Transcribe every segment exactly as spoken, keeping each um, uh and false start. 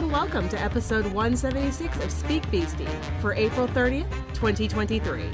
and welcome to episode one seventy-six of Speak Beastie for April thirtieth, twenty twenty-three.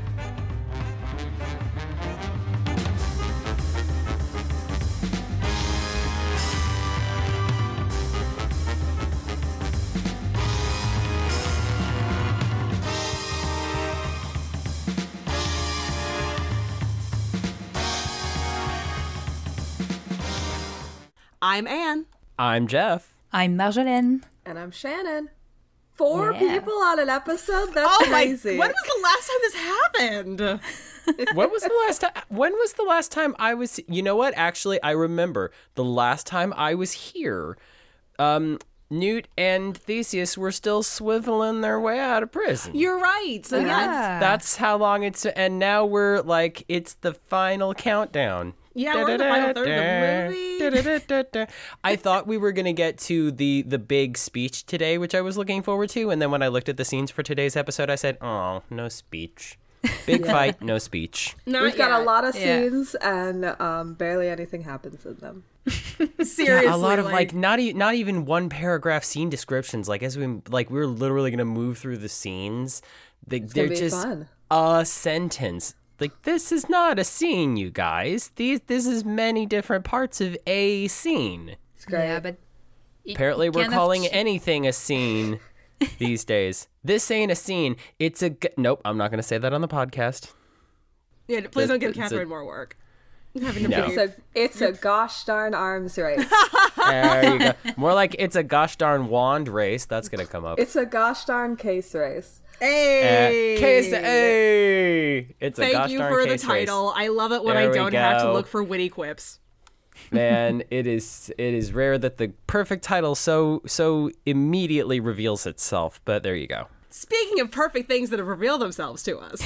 I'm Anne. I'm Jeff. I'm Marjolaine. And I'm Shannon. Four Yeah. people on an episode? That's Oh crazy. my, when was the last time this happened? When was the last time? When was the last time I was? You know what? Actually, I remember the last time I was here. Um, Newt and Theseus were still swiveling their way out of prison. You're right. So Yeah. yeah, That's how long it's. And now we're like, it's the final countdown. yeah, we're in the final third of the movie. Da-da-da-da-da. I thought we were gonna get to the the big speech today, which I was looking forward to, and then when I looked at the scenes for today's episode, I said, "Oh, no speech. Big fight, no speech." Not We've got yet. a lot of Yeah. scenes, and um, barely anything happens in them. Seriously, Yeah, a lot of like not e- not even one paragraph scene descriptions. Like as we like we're literally gonna move through the scenes. They, they're gonna be just fun. a sentence. Like this is not a scene, you guys. These this is many different parts of a scene. It's great. Yeah, but it- Apparently, it we're kind of calling ch- anything a scene these days. This ain't a scene. It's a g- nope. I'm not gonna say that on the podcast. Yeah, please don't give It's a- Catherine more work. Having to No. be- It's a, it's a gosh darn arms race. There you go. More like it's a gosh darn wand race. That's gonna come up. It's a gosh darn case race. Hey, Uh, case hey. It's a Thank gosh you darn for the case title. race. I love it when There I we don't have to go. look for witty quips. Man, it is it is rare that the perfect title so so immediately reveals itself. But there you go. Speaking of perfect things that have revealed themselves to us.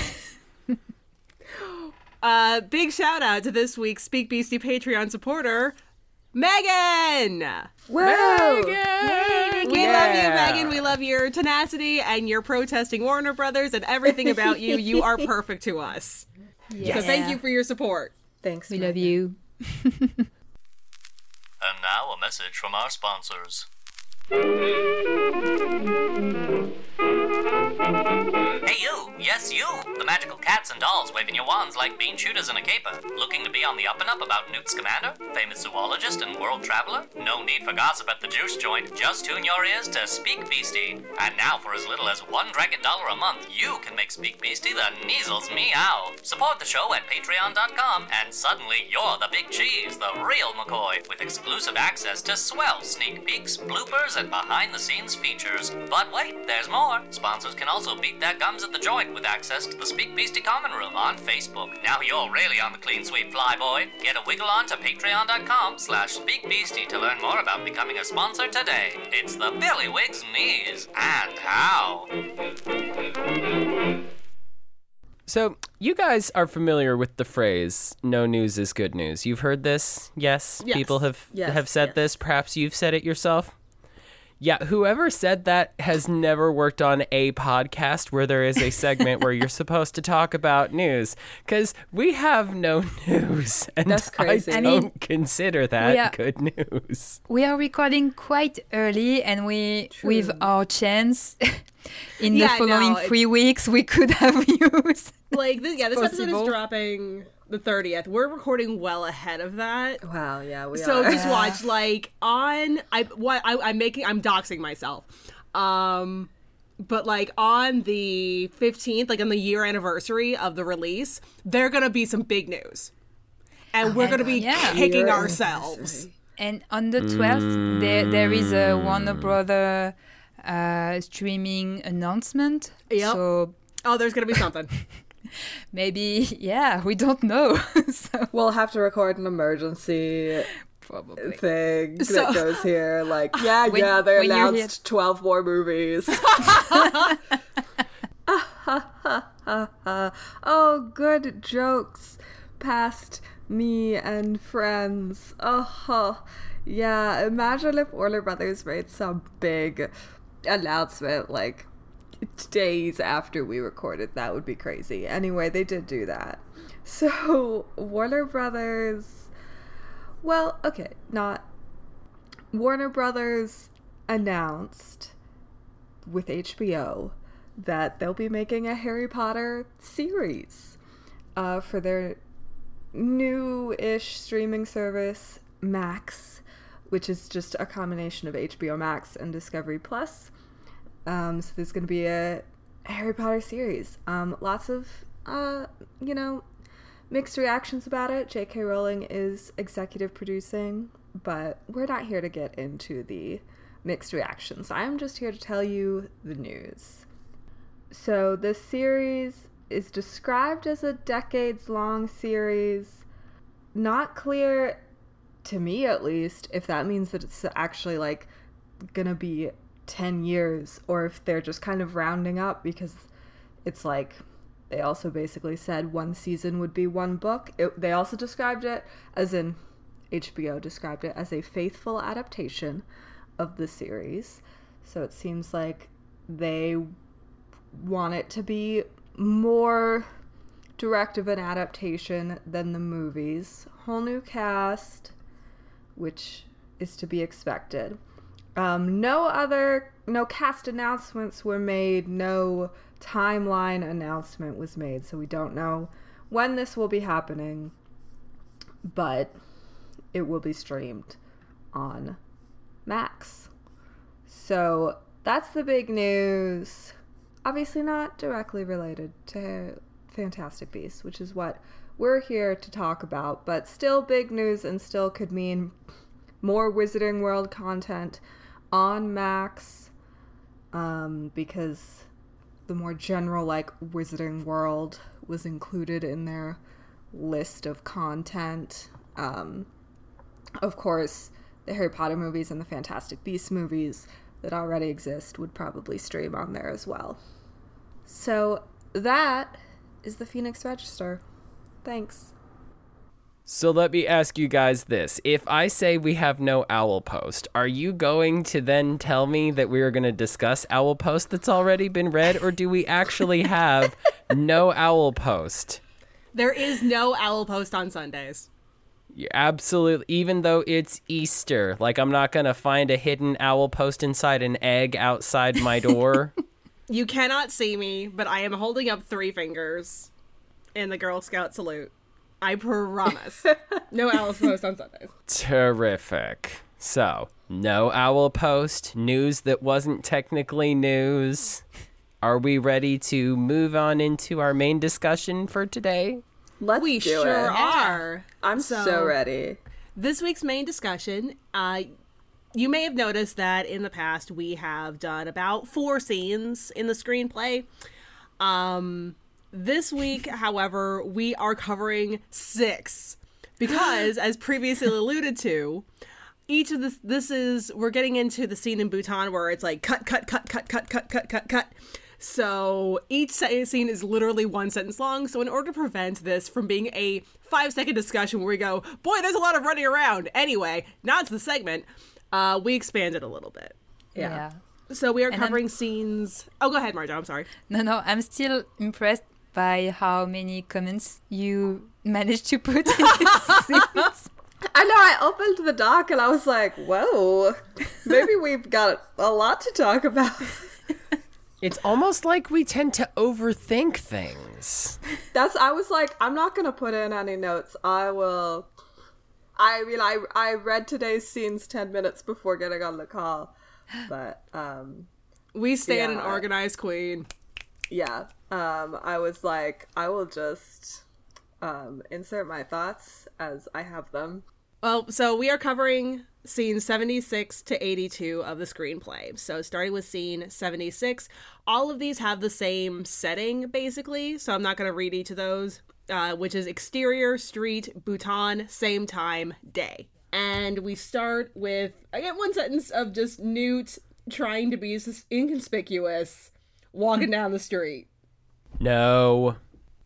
uh, big shout out to this week's Speak Beastie Patreon supporter, Megan! Woo! We love you, Megan. We love your tenacity and your protesting Warner Brothers and everything about you. You are perfect to us. Yeah. So thank you for your support. Thanks. We Megan. love you. And now a message from our sponsors. Hey you! Yes you! The magical cats and dolls waving your wands like bean shooters in a caper. Looking to be on the up and up about Newt Scamander, famous zoologist and world traveler? No need for gossip at the juice joint. Just tune your ears to Speak Beastie. And now for as little as one dragon dollar a month, you can make Speak Beastie the Measles meow. Support the show at patreon dot com and suddenly you're the big cheese, the real McCoy, with exclusive access to swell sneak peeks, bloopers, and behind-the-scenes features. But wait, there's more. Sponsors can also beat their gums at the joint with access to the Speak Beastie Common Room on Facebook. Now you're really on the clean sweep, flyboy. Get a wiggle on to patreon dot com slash speak beastie to learn more about becoming a sponsor today. It's the Billy Wigs knees and how. So, you guys are familiar with the phrase "no news is good news." You've heard this? Yes. Yes. People have Yes, have said yes. this. Perhaps you've said it yourself. Yeah, whoever said that has never worked on a podcast where there is a segment where you're supposed to talk about news, because we have no news, and That's crazy. I I don't mean, consider that we are- good news. We are recording quite early, and we, with our chance, in the Yeah, following no, it- three weeks, we could have used. Like, this, yeah, this episode Possible. is dropping the thirtieth. We're recording well ahead of that. Wow, yeah, we So are. just watch, like, on I what I, I'm making I'm doxing myself, um, but like on the fifteenth, like on the year anniversary of the release, there gonna be some big news, and we're gonna be yeah. kicking Year ourselves. And on the twelfth, there there is a Warner Brother uh, streaming announcement. Yep. So Oh, there's gonna be something. maybe, yeah, we don't know. So We'll have to record an emergency probably. thing So- that goes here. Like, yeah, When- yeah, they when you're announced twelve more movies. Oh, good jokes past me and friends. Oh, yeah. Imagine if Warner Brothers made some big announcement like days after we recorded. That would be crazy. Anyway, they did do that. So, Warner Brothers. Well, okay, not. Warner Brothers announced with H B O that they'll be making a Harry Potter series uh, for their new-ish streaming service, Max, which is just a combination of H B O Max and Discovery Plus. Um, so there's going to be a Harry Potter series. Um, lots of, uh, you know, mixed reactions about it. J K Rowling is executive producing, but we're not here to get into the mixed reactions. I'm just here to tell you the news. So the series is described as a decades-long series. Not clear, to me at least, if that means that it's actually, like, gonna be ten years, or if they're just kind of rounding up, because it's like, they also basically said one season would be one book. It, they also described it, as in H B O described it, as a faithful adaptation of the series. So it seems like they want it to be more direct of an adaptation than the movies. Whole new cast, which is to be expected. Um, no other, no cast announcements were made, no timeline announcement was made, so we don't know when this will be happening, but it will be streamed on Max. So that's the big news. Obviously not directly related to Fantastic Beasts, which is what we're here to talk about, but still big news and still could mean more Wizarding World content on Max, um, because the more general, like, Wizarding World was included in their list of content. Um, of course, the Harry Potter movies and the Fantastic Beasts movies that already exist would probably stream on there as well. So that is the Phoenix Register. Thanks. So let me ask you guys this. If I say we have no Owl Post, are you going to then tell me that we are going to discuss Owl Post that's already been read, or do we actually have no Owl Post? There is no Owl Post on Sundays. Yeah, absolutely. Even though it's Easter, like, I'm not going to find a hidden Owl Post inside an egg outside my door. You cannot see me, but I am holding up three fingers in the Girl Scout salute. I promise. No Owl Post on Sundays. Terrific. So, no Owl Post, news that wasn't technically news. Are we ready to move on into our main discussion for today? Let's we do sure it. are. I'm so, so ready. This week's main discussion, uh, you may have noticed that in the past we have done about four scenes in the screenplay. Um... This week, however, we are covering six because, as previously alluded to, each of this, this is, we're getting into the scene in Bhutan where it's like cut, cut, cut, cut, cut, cut, cut, cut, cut. So each scene is literally one sentence long. So in order to prevent this from being a five second discussion where we go, boy, there's a lot of running around. Anyway, now it's the segment. Uh, we expanded a little bit. Yeah. yeah. So we are And covering I'm... scenes. Oh, go ahead, Marjo. I'm sorry. No, no, I'm still impressed by how many comments you managed to put in this scenes. I know, I opened the doc and I was like, whoa, maybe we've got a lot to talk about. It's almost like we tend to overthink things. That's, I was like, I'm not going to put in any notes. I will, I mean, I, I read today's scenes ten minutes before getting on the call, but, um. We stand yeah. an organized queen. Yeah. Um, I was like, I will just um, insert my thoughts as I have them. Well, so we are covering scenes seventy-six to eighty-two of the screenplay. So starting with scene seventy-six, all of these have the same setting, basically. So I'm not going to read each of those, uh, which is exterior, street, Bhutan, same time, day. And we start with, I get one sentence of just Newt trying to be inconspicuous, walking down the street. No.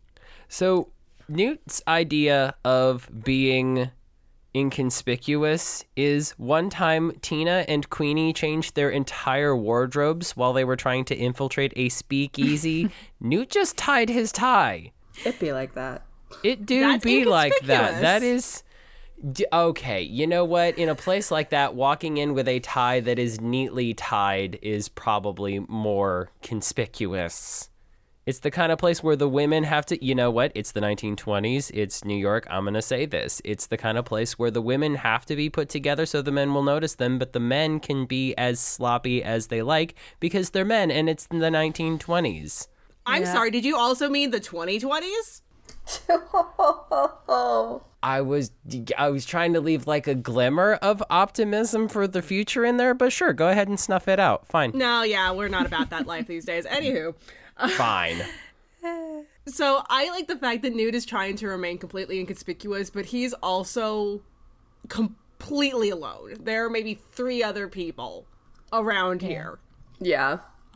So, Newt's idea of being inconspicuous is one time Tina and Queenie changed their entire wardrobes while they were trying to infiltrate a speakeasy. Newt just tied his tie. It be like that. It do That's be like that. inconspicuous. That is... D- okay, you know what? In a place like that, walking in with a tie that is neatly tied is probably more conspicuous. It's the kind of place where the women have to, you know what? It's the nineteen twenties. It's New York. I'm going to say this. It's the kind of place where the women have to be put together so the men will notice them, but the men can be as sloppy as they like because they're men, and it's the nineteen twenties. I'm Yeah. sorry, did you also mean the twenty twenties? I was I was trying to leave like a glimmer of optimism for the future in there, but sure, go ahead and snuff it out. Fine. No, yeah, we're not about that life these days. Anywho. Fine. So I like the fact that Newt is trying to remain completely inconspicuous, but he's also completely alone. There are maybe three other people around here. Yeah.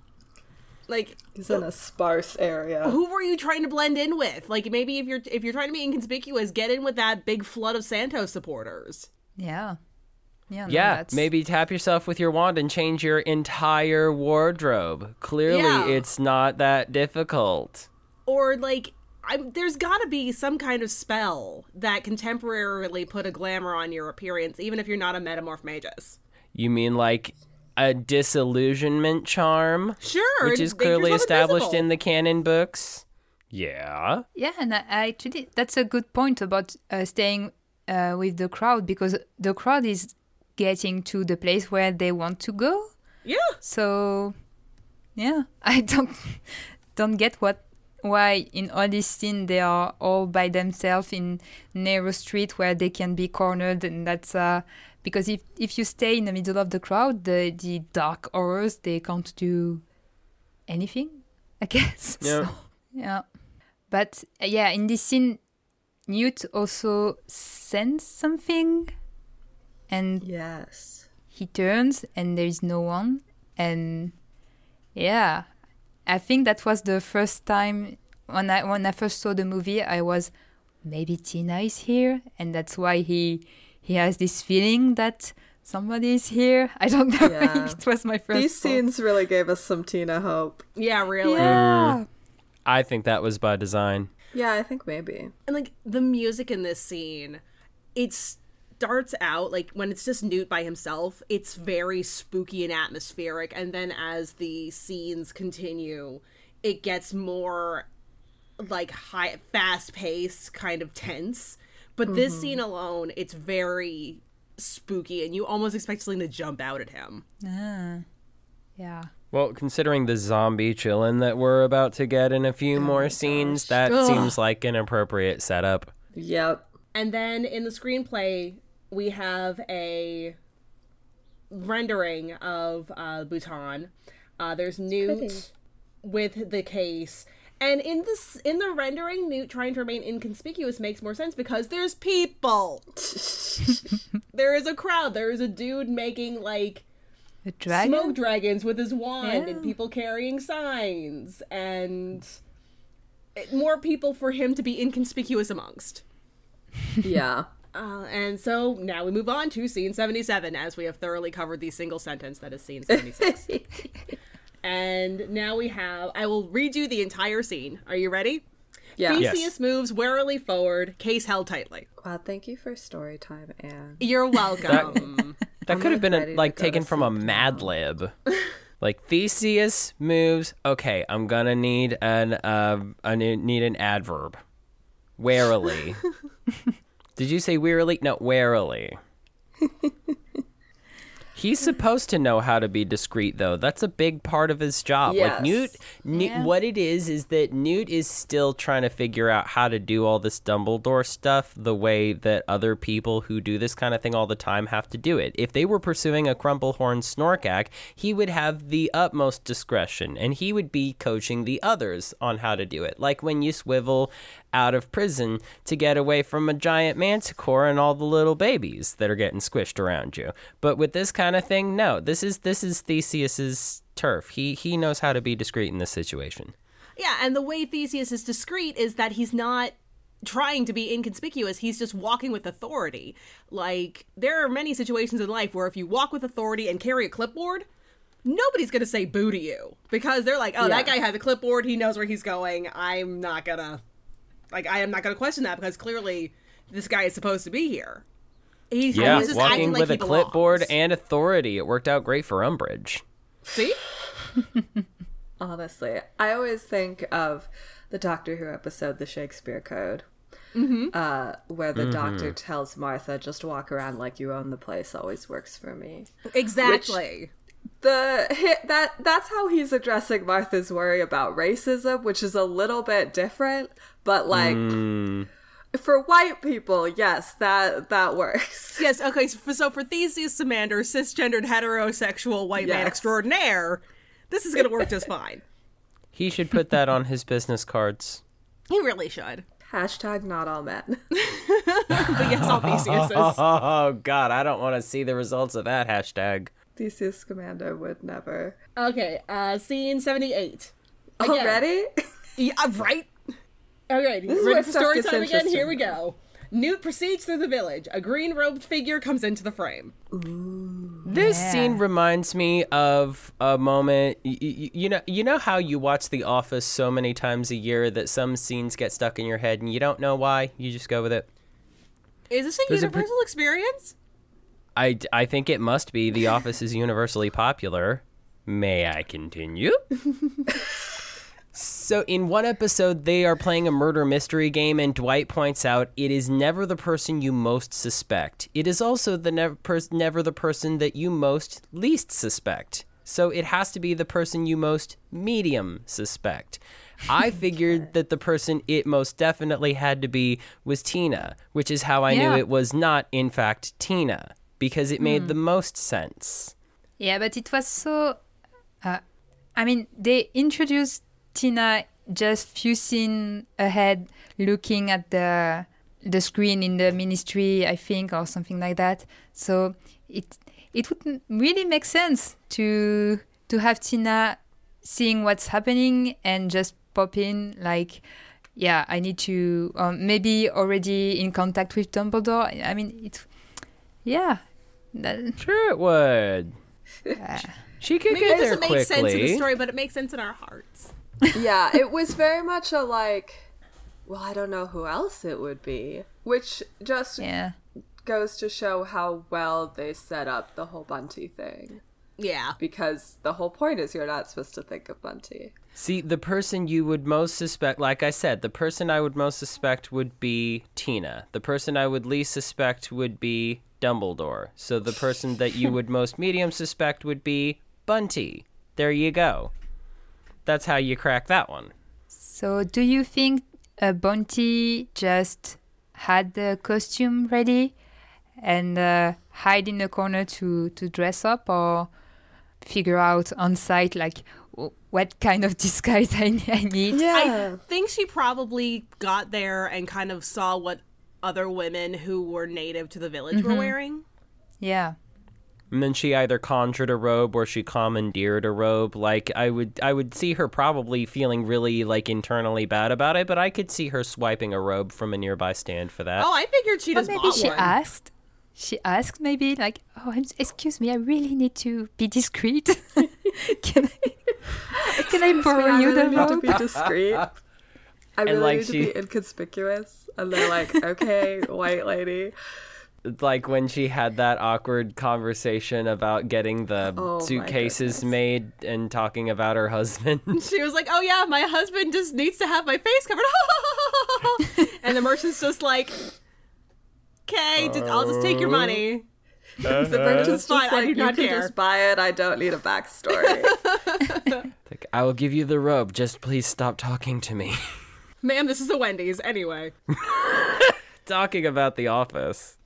Like, He's in a sparse area. who were you trying to blend in with? Like, maybe if you're if you're trying to be inconspicuous, get in with that big flood of Santos supporters. Yeah. Yeah. No, Yeah, that's... maybe tap yourself with your wand and change your entire wardrobe. Clearly, Yeah. it's not that difficult. Or like, I'm, there's got to be some kind of spell that can temporarily put a glamour on your appearance, even if you're not a metamorph magus. You mean like a disillusionment charm? Sure, Which is make clearly yourself established invisible. in the canon books. Yeah. Yeah, and I, I actually, that's a good point about uh, staying uh, with the crowd, because the crowd is getting to the place where they want to go. Yeah. So, yeah, I don't don't get what why in all these scenes they are all by themselves in narrow street where they can be cornered, and that's uh because if if you stay in the middle of the crowd, the the dark horrors, they can't do anything, I guess. Yeah. So, yeah. But uh, yeah, in this scene, Newt also senses something, and Yes. he turns and there is no one. And yeah, I think that was the first time when I when I first saw the movie, I was, maybe Tina is here, and that's why he he has this feeling that somebody is here. I don't know. Yeah. It was my first These thought. scenes really gave us some Tina hope. Yeah, really. Yeah. I think that was by design. Yeah, I think maybe. And like the music in this scene, it starts out like when it's just Newt by himself, it's very spooky and atmospheric, and then as the scenes continue, it gets more like high fast paced, kind of tense. But this scene alone, it's very spooky, and you almost expect something to jump out at him. Ah. Yeah. Well, considering the zombie chillin' that we're about to get in a few more scenes, that Ugh. seems like an appropriate setup. Yep. And then in the screenplay, we have a rendering of uh, Bhutan. Uh, there's Newt Pretty. with the case. And in this, in the rendering, Newt trying to remain inconspicuous makes more sense because there's people. There is a crowd. There is a dude making like A dragon? smoke dragons with his wand, Yeah. and people carrying signs, and it- more people for him to be inconspicuous amongst. Yeah. Uh, and so now we move on to scene seventy-seven, as we have thoroughly covered the single sentence that is scene seventy-six. And now we have, I will read you the entire scene. Are you ready? Yeah. Yes. Theseus moves warily forward, case held tightly. Wow, thank you for story time, Anne. You're welcome. That I'm, could have like, been ready a, to like go taken to from a sleep Mad now. Lib. Like Theseus moves. Okay, I'm gonna need an uh, I ne- need an adverb. Warily. Did you say wearily? No, warily. He's supposed to know how to be discreet, though. That's a big part of his job. Yes. Like Newt, Newt Yeah. what it is is that Newt is still trying to figure out how to do all this Dumbledore stuff the way that other people who do this kind of thing all the time have to do it. If they were pursuing a Crumplehorn Snorkack, he would have the utmost discretion, and he would be coaching the others on how to do it. Like when you swivel out of prison to get away from a giant manticore and all the little babies that are getting squished around you. But with this kind of thing, no. This is this is Theseus's turf. He he knows how to be discreet in this situation. Yeah, and the way Theseus is discreet is that he's not trying to be inconspicuous. He's just walking with authority. Like, there are many situations in life where if you walk with authority and carry a clipboard, nobody's going to say boo to you. Because they're like, oh, that Yeah. guy has a clipboard. He knows where he's going. I'm not going to... Like, I am not going to question that because clearly this guy is supposed to be here. He's, Yeah, he's just walking acting like with he a clipboard belongs. and authority. It worked out great for Umbridge. See? Honestly, I always think of the Doctor Who episode, The Shakespeare Code, mm-hmm. uh, where the Mm-hmm. Doctor tells Martha, just walk around like you own the place always works for me. Exactly. The hit, that that's how he's addressing Martha's worry about racism, which is a little bit different, but like Mm. for white people, yes, that that works. Yes, okay, so for, so for Theseus Samander, cisgendered heterosexual white man Yes. extraordinaire, this is going to work just fine. He should put that on his business cards. He really should. Hashtag not all men. But yes, all Theseuses. Oh, God, I don't want to see the results of that hashtag. Theseus Commander would never. Okay, uh, scene seventy-eight. Again. Already? Yeah, right? Okay, is ready where for stuff story gets time again? interesting. Here we go. Newt proceeds through the village. A green-robed figure comes into the frame. This Yeah. scene reminds me of a moment. Y- y- you know, you know how you watch The Office so many times a year that some scenes get stuck in your head and you don't know why. You just go with it. Is this a There's a pre- universal experience? I, I think it must be. The Office is universally popular. May I continue? So in one episode, they are playing a murder mystery game, and Dwight points out it is never the person you most suspect. It is also the never, pers- never the person that you most least suspect. So it has to be the person you most medium suspect. I figured that the person it most definitely had to be was Tina, which is how I Yeah. knew it was not, in fact, Tina, because it made the most sense. Yeah, but it was so. Uh, I mean, they introduced Tina just few scenes ahead, looking at the the screen in the ministry, I think, or something like that. So it it would really make sense to to have Tina seeing what's happening and just pop in like, yeah, I need to, um, maybe already in contact with Dumbledore. I mean, it, yeah. That, Sure it would. uh, She could Maybe get it there doesn't make sense in the quickly. story, but it makes sense in our hearts. Yeah, it was very much a like, well, I don't know who else it would be, which just yeah. goes to show how well they set up the whole Bunty thing. Yeah. Because the whole point is you're not supposed to think of Bunty. See, the person you would most suspect, like I said, the person I would most suspect would be Tina. The person I would least suspect would be Dumbledore. So the person that you would most medium suspect would be Bunty. There you go. That's how you crack that one. So, do you think uh, Bunty just had the costume ready and uh, hide in the corner to, to dress up, or figure out on site like w- what kind of disguise I, I need? I think she probably got there and kind of saw what other women who were native to the village were wearing. Yeah. And then she either conjured a robe or she commandeered a robe. Like I would I would see her probably feeling really like internally bad about it, but I could see her swiping a robe from a nearby stand for that. Oh, I figured she Or just maybe bought she one. asked. She asked maybe like, oh, I'm, excuse me, I really need to be discreet. can I, can I borrow I you really the need to robe? be discreet. I really like, need to she- be inconspicuous. And they're like, okay, white lady. Like when she had that awkward conversation about getting the Oh, my suitcases goodness. made and talking about her husband. She was like, oh yeah, my husband just needs to have my face covered. And the merchant's just like, okay, I'll just take your money. The merchant's fine, just I like, do you not can care." just buy it. I don't need a backstory. Like, I will give you the robe, just please stop talking to me. Ma'am, this is a Wendy's. Anyway. Talking about The Office.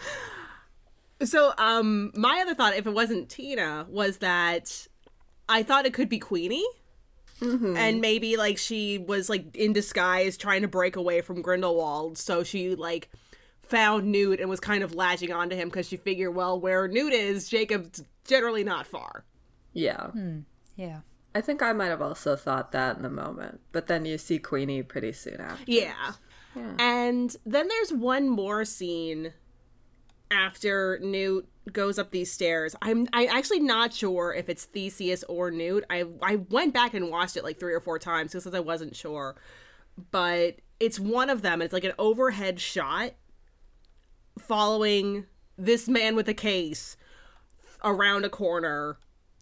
So, um, my other thought, if it wasn't Tina, was that I thought it could be Queenie. And maybe, like, she was, like, in disguise trying to break away from Grindelwald. So she, like, found Newt and was kind of latching onto him because she figured, well, where Newt is, Jacob's generally not far. Yeah. Yeah. I think I might have also thought that in the moment. But then you see Queenie pretty soon after. Yeah. And then there's one more scene after Newt goes up these stairs. I'm I actually not sure if it's Theseus or Newt. I I went back and watched it like three or four times because I wasn't sure. But it's one of them. It's like an overhead shot following this man with a case around a corner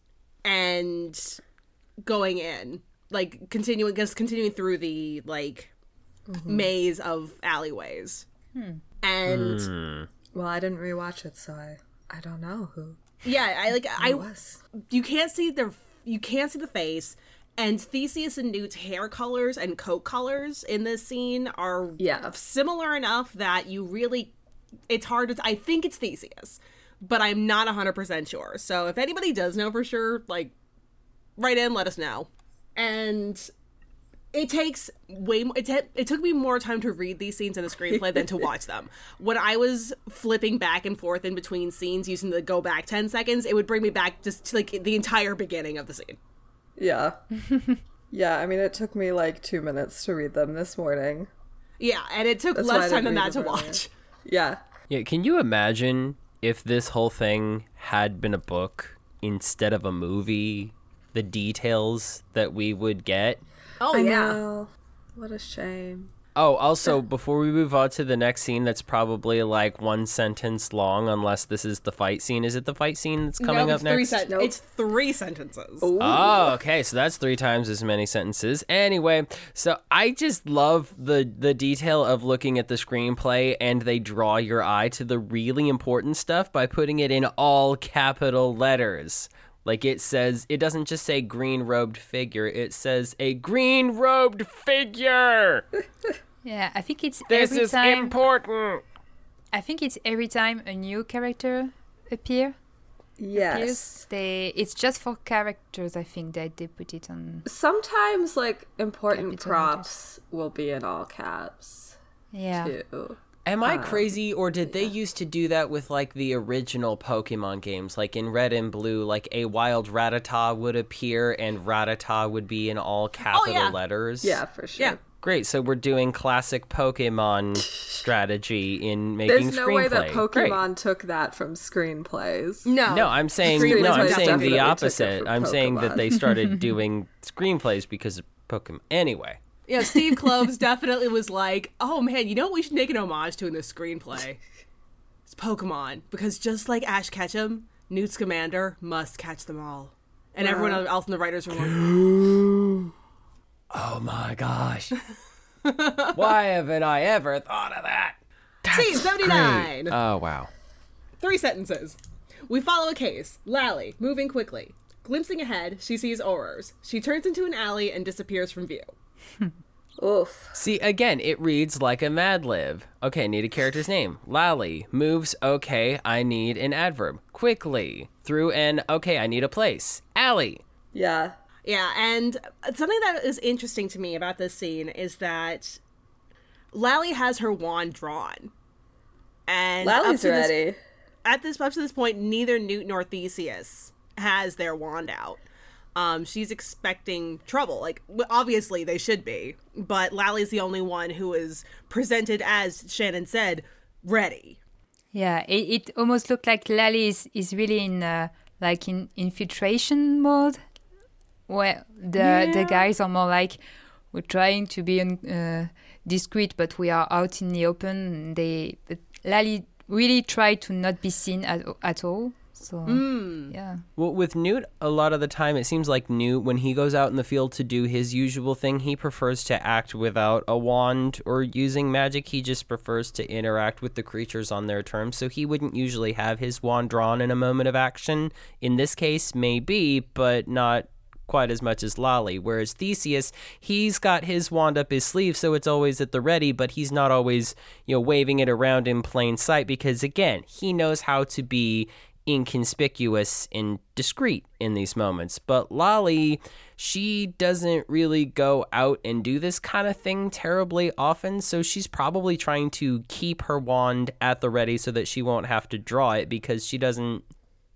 and going in, like continuing just continuing through the like mm-hmm. maze of alleyways. Hmm. And mm. well, I didn't rewatch it, so I I don't know who. Yeah, I like I was. You can't see their you can't see the face, and Theseus and Newt's hair colors and coat colors in this scene are yeah. similar enough that you really it's hard to I think it's Theseus, but I'm not one hundred percent sure. So if anybody does know for sure, like write in, let us know. And it takes way more, it, t- it took me more time to read these scenes in the screenplay than to watch them. When I was flipping back and forth in between scenes using the go back ten seconds, it would bring me back just to like the entire beginning of the scene. Yeah. Yeah, I mean, it took me like two minutes to read them this morning. Yeah, and it took That's less time than that to watch. Earlier. Yeah. Yeah, can you imagine if this whole thing had been a book instead of a movie? The details that we would get. Oh, I yeah. know. What a shame. Oh, also, before we move on to the next scene, that's probably like one sentence long, unless this is the fight scene. Is it the fight scene that's coming no, up it's three next? sen- Nope. It's three sentences. Ooh. Oh, okay. So that's three times as many sentences. Anyway, so I just love the the detail of looking at the screenplay, and they draw your eye to the really important stuff by putting it in all capital letters. Like it says, it doesn't just say green robed figure, it says a green robed figure. Yeah, I think it's This every is time. important. I think it's every time a new character appear. Yes. Appears, they it's just for characters. I think that they put it on. Sometimes, like, important Capital props will be in all caps, Yeah. too. Am I crazy, or did they used to do that with, like, the original Pokemon games? Like, in Red and Blue, like, a wild Rattata would appear, and Rattata would be in all capital yeah. letters? Yeah, for sure. Yeah. Great, so we're doing classic Pokemon strategy in making There's no screenplay. way that Great. Pokemon took that from screenplays. No. No, I'm saying Screenplays no. I'm saying definitely the took it opposite. from I'm saying that Pokemon. they started doing screenplays because of Pokemon. Anyway, Yeah, Steve Kloves definitely was like, oh man, you know what we should make an homage to in this screenplay? It's Pokemon. Because just like Ash Ketchum, Newt Scamander must catch them all. And everyone else in the writers room were like, oh my gosh, why haven't I ever thought of that? Scene seventy-nine. Oh wow. Three sentences. We follow a case. Lally, moving quickly. Glimpsing ahead, she sees Aurors. She turns into an alley and disappears from view. Oof. See, again, it reads like a Mad Lib. Okay, need a character's name. Lally. Moves, okay, I need an adverb. Quickly. Through an, okay, I need a place. Alley. Yeah. Yeah, and something that is interesting to me about this scene is that Lally has her wand drawn. And up Lally's to this- ready. at this up to this point, neither Newt nor Theseus has their wand out. Um, she's expecting trouble. Like, w- obviously they should be, but Lally's the only one who is presented, as Shannon said, ready. Yeah, it, it almost looked like Lally is, is really in uh, like in infiltration mode, where the the guys are more like, we're trying to be un, uh, discreet, but we are out in the open. They but Lally really tried to not be seen at at all. So yeah. Well, with Newt, a lot of the time, it seems like Newt, when he goes out in the field to do his usual thing, he prefers to act without a wand or using magic. He just prefers to interact with the creatures on their terms. So he wouldn't usually have his wand drawn in a moment of action. In this case, maybe, but not quite as much as Lally. Whereas Theseus, he's got his wand up his sleeve, so it's always at the ready, but he's not always, you know, waving it around in plain sight because, again, he knows how to be inconspicuous and discreet in these moments. But Lally, she doesn't really go out and do this kind of thing terribly often, so she's probably trying to keep her wand at the ready so that she won't have to draw it because she doesn't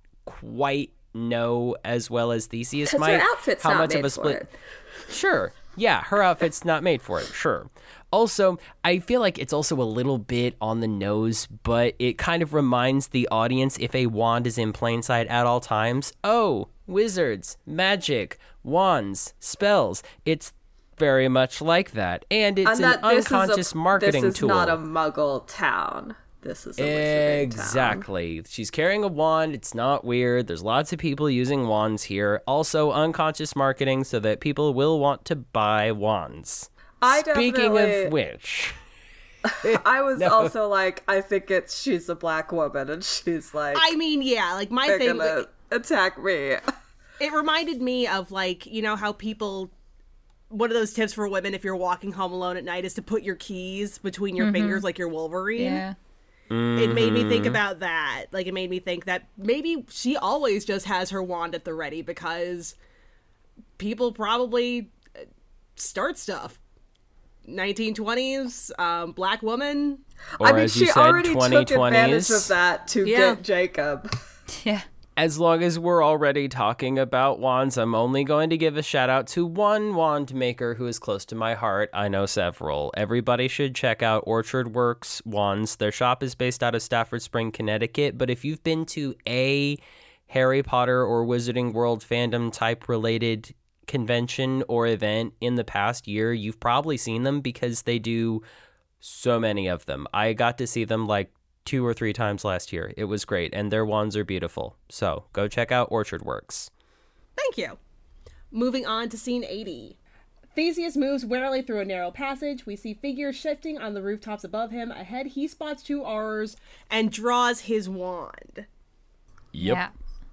quite know as well as Theseus 'Cause might her outfit's how not much of made a for split. it. Sure. Yeah, her outfit's not made for it. Sure. Also, I feel like it's also a little bit on the nose, but it kind of reminds the audience, if a wand is in plain sight at all times, oh, wizards, magic, wands, spells. It's very much like that. And it's And that an this unconscious is a, marketing this is tool. not a muggle town. this is a wizarding Exactly. She's carrying a wand. It's not weird. There's lots of people using wands here. Also, unconscious marketing so that people will want to buy wands. I Speaking definitely- of which, I was No. also like, I think it's she's a black woman, and she's like, I mean, yeah, like my they're thing. gonna attack me. It reminded me of like, you know how people, one of those tips for women if you're walking home alone at night is to put your keys between your fingers like you're Wolverine. Yeah. It made me think about that. Like it made me think that maybe she always just has her wand at the ready because people probably uh, start stuff. nineteen twenties, um, black woman. or I mean, as you she said, already took advantage twenty-twenties. of that to Yeah. get Jacob. Yeah. As long as we're already talking about wands, I'm only going to give a shout out to one wand maker who is close to my heart. I know several. Everybody should check out Orchard Works Wands. Their shop is based out of Stafford Spring, Connecticut. But if you've been to a Harry Potter or Wizarding World fandom type related convention or event in the past year, you've probably seen them because they do so many of them. I got to see them like two or three times last year. It was great, and their wands are beautiful. So go check out Orchard Works. Thank you. Moving on to scene eighty. Theseus moves warily through a narrow passage. We see figures shifting on the rooftops above him. Ahead, he spots two aurors and draws his wand. Yeah.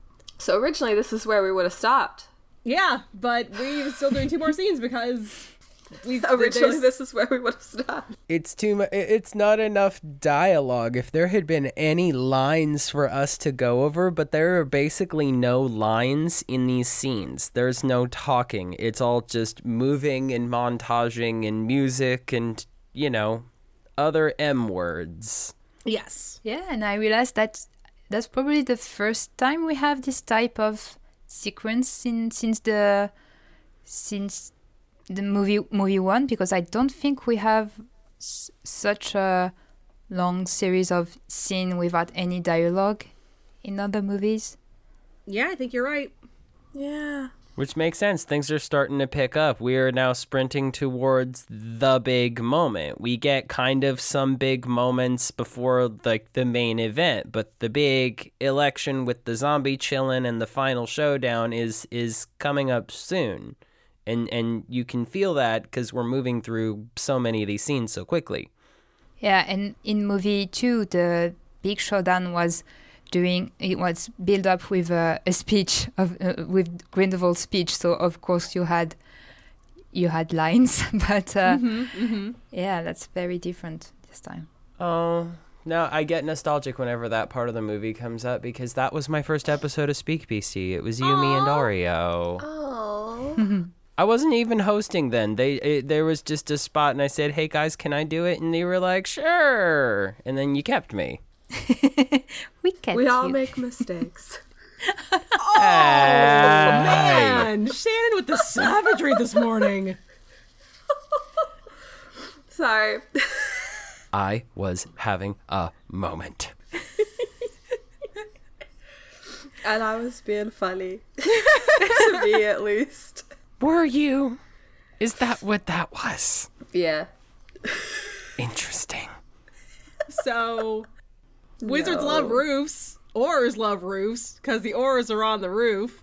So originally, this is where we would have stopped. Yeah, but we're still doing two more scenes because we Originally, there's- this is where we would have stopped. It's too mu- it's not enough dialogue. If there had been any lines for us to go over, but there are basically no lines in these scenes. There's no talking. It's all just moving and montaging and music and, you know, other M words. Yes. Yeah, and I realized that that's probably the first time we have this type of sequence in, since the since the movie movie one, because I don't think we have s- such a long series of scene without any dialogue in other movies. Yeah, I think you're right. Yeah. Which makes sense. Things are starting to pick up. We are now sprinting towards the big moment. We get kind of some big moments before like the main event, but the big election with the zombie chillin' and the final showdown is is coming up soon. And and you can feel that because we're moving through so many of these scenes so quickly. Yeah, and in movie two, the big showdown was doing it was built up with a, a speech of uh, with Grindelwald's speech. So of course you had you had lines, but uh, Mm-hmm, mm-hmm. yeah, that's very different this time. Oh, no, I get nostalgic whenever that part of the movie comes up because that was my first episode of Speak B C. It was you, me, and Oreo. Oh. I wasn't even hosting then. They it, there was just a spot, and I said, "Hey guys, can I do it?" And they were like, "Sure." And then you kept me. We kept We all you. make mistakes. Oh, man. Shannon with the savagery this morning. Sorry. I was having a moment. And I was being funny. To me, at least. Were you? Is that what that was? Yeah. Interesting. So, wizards No. love roofs. Aurors love roofs because the aurors are on the roof.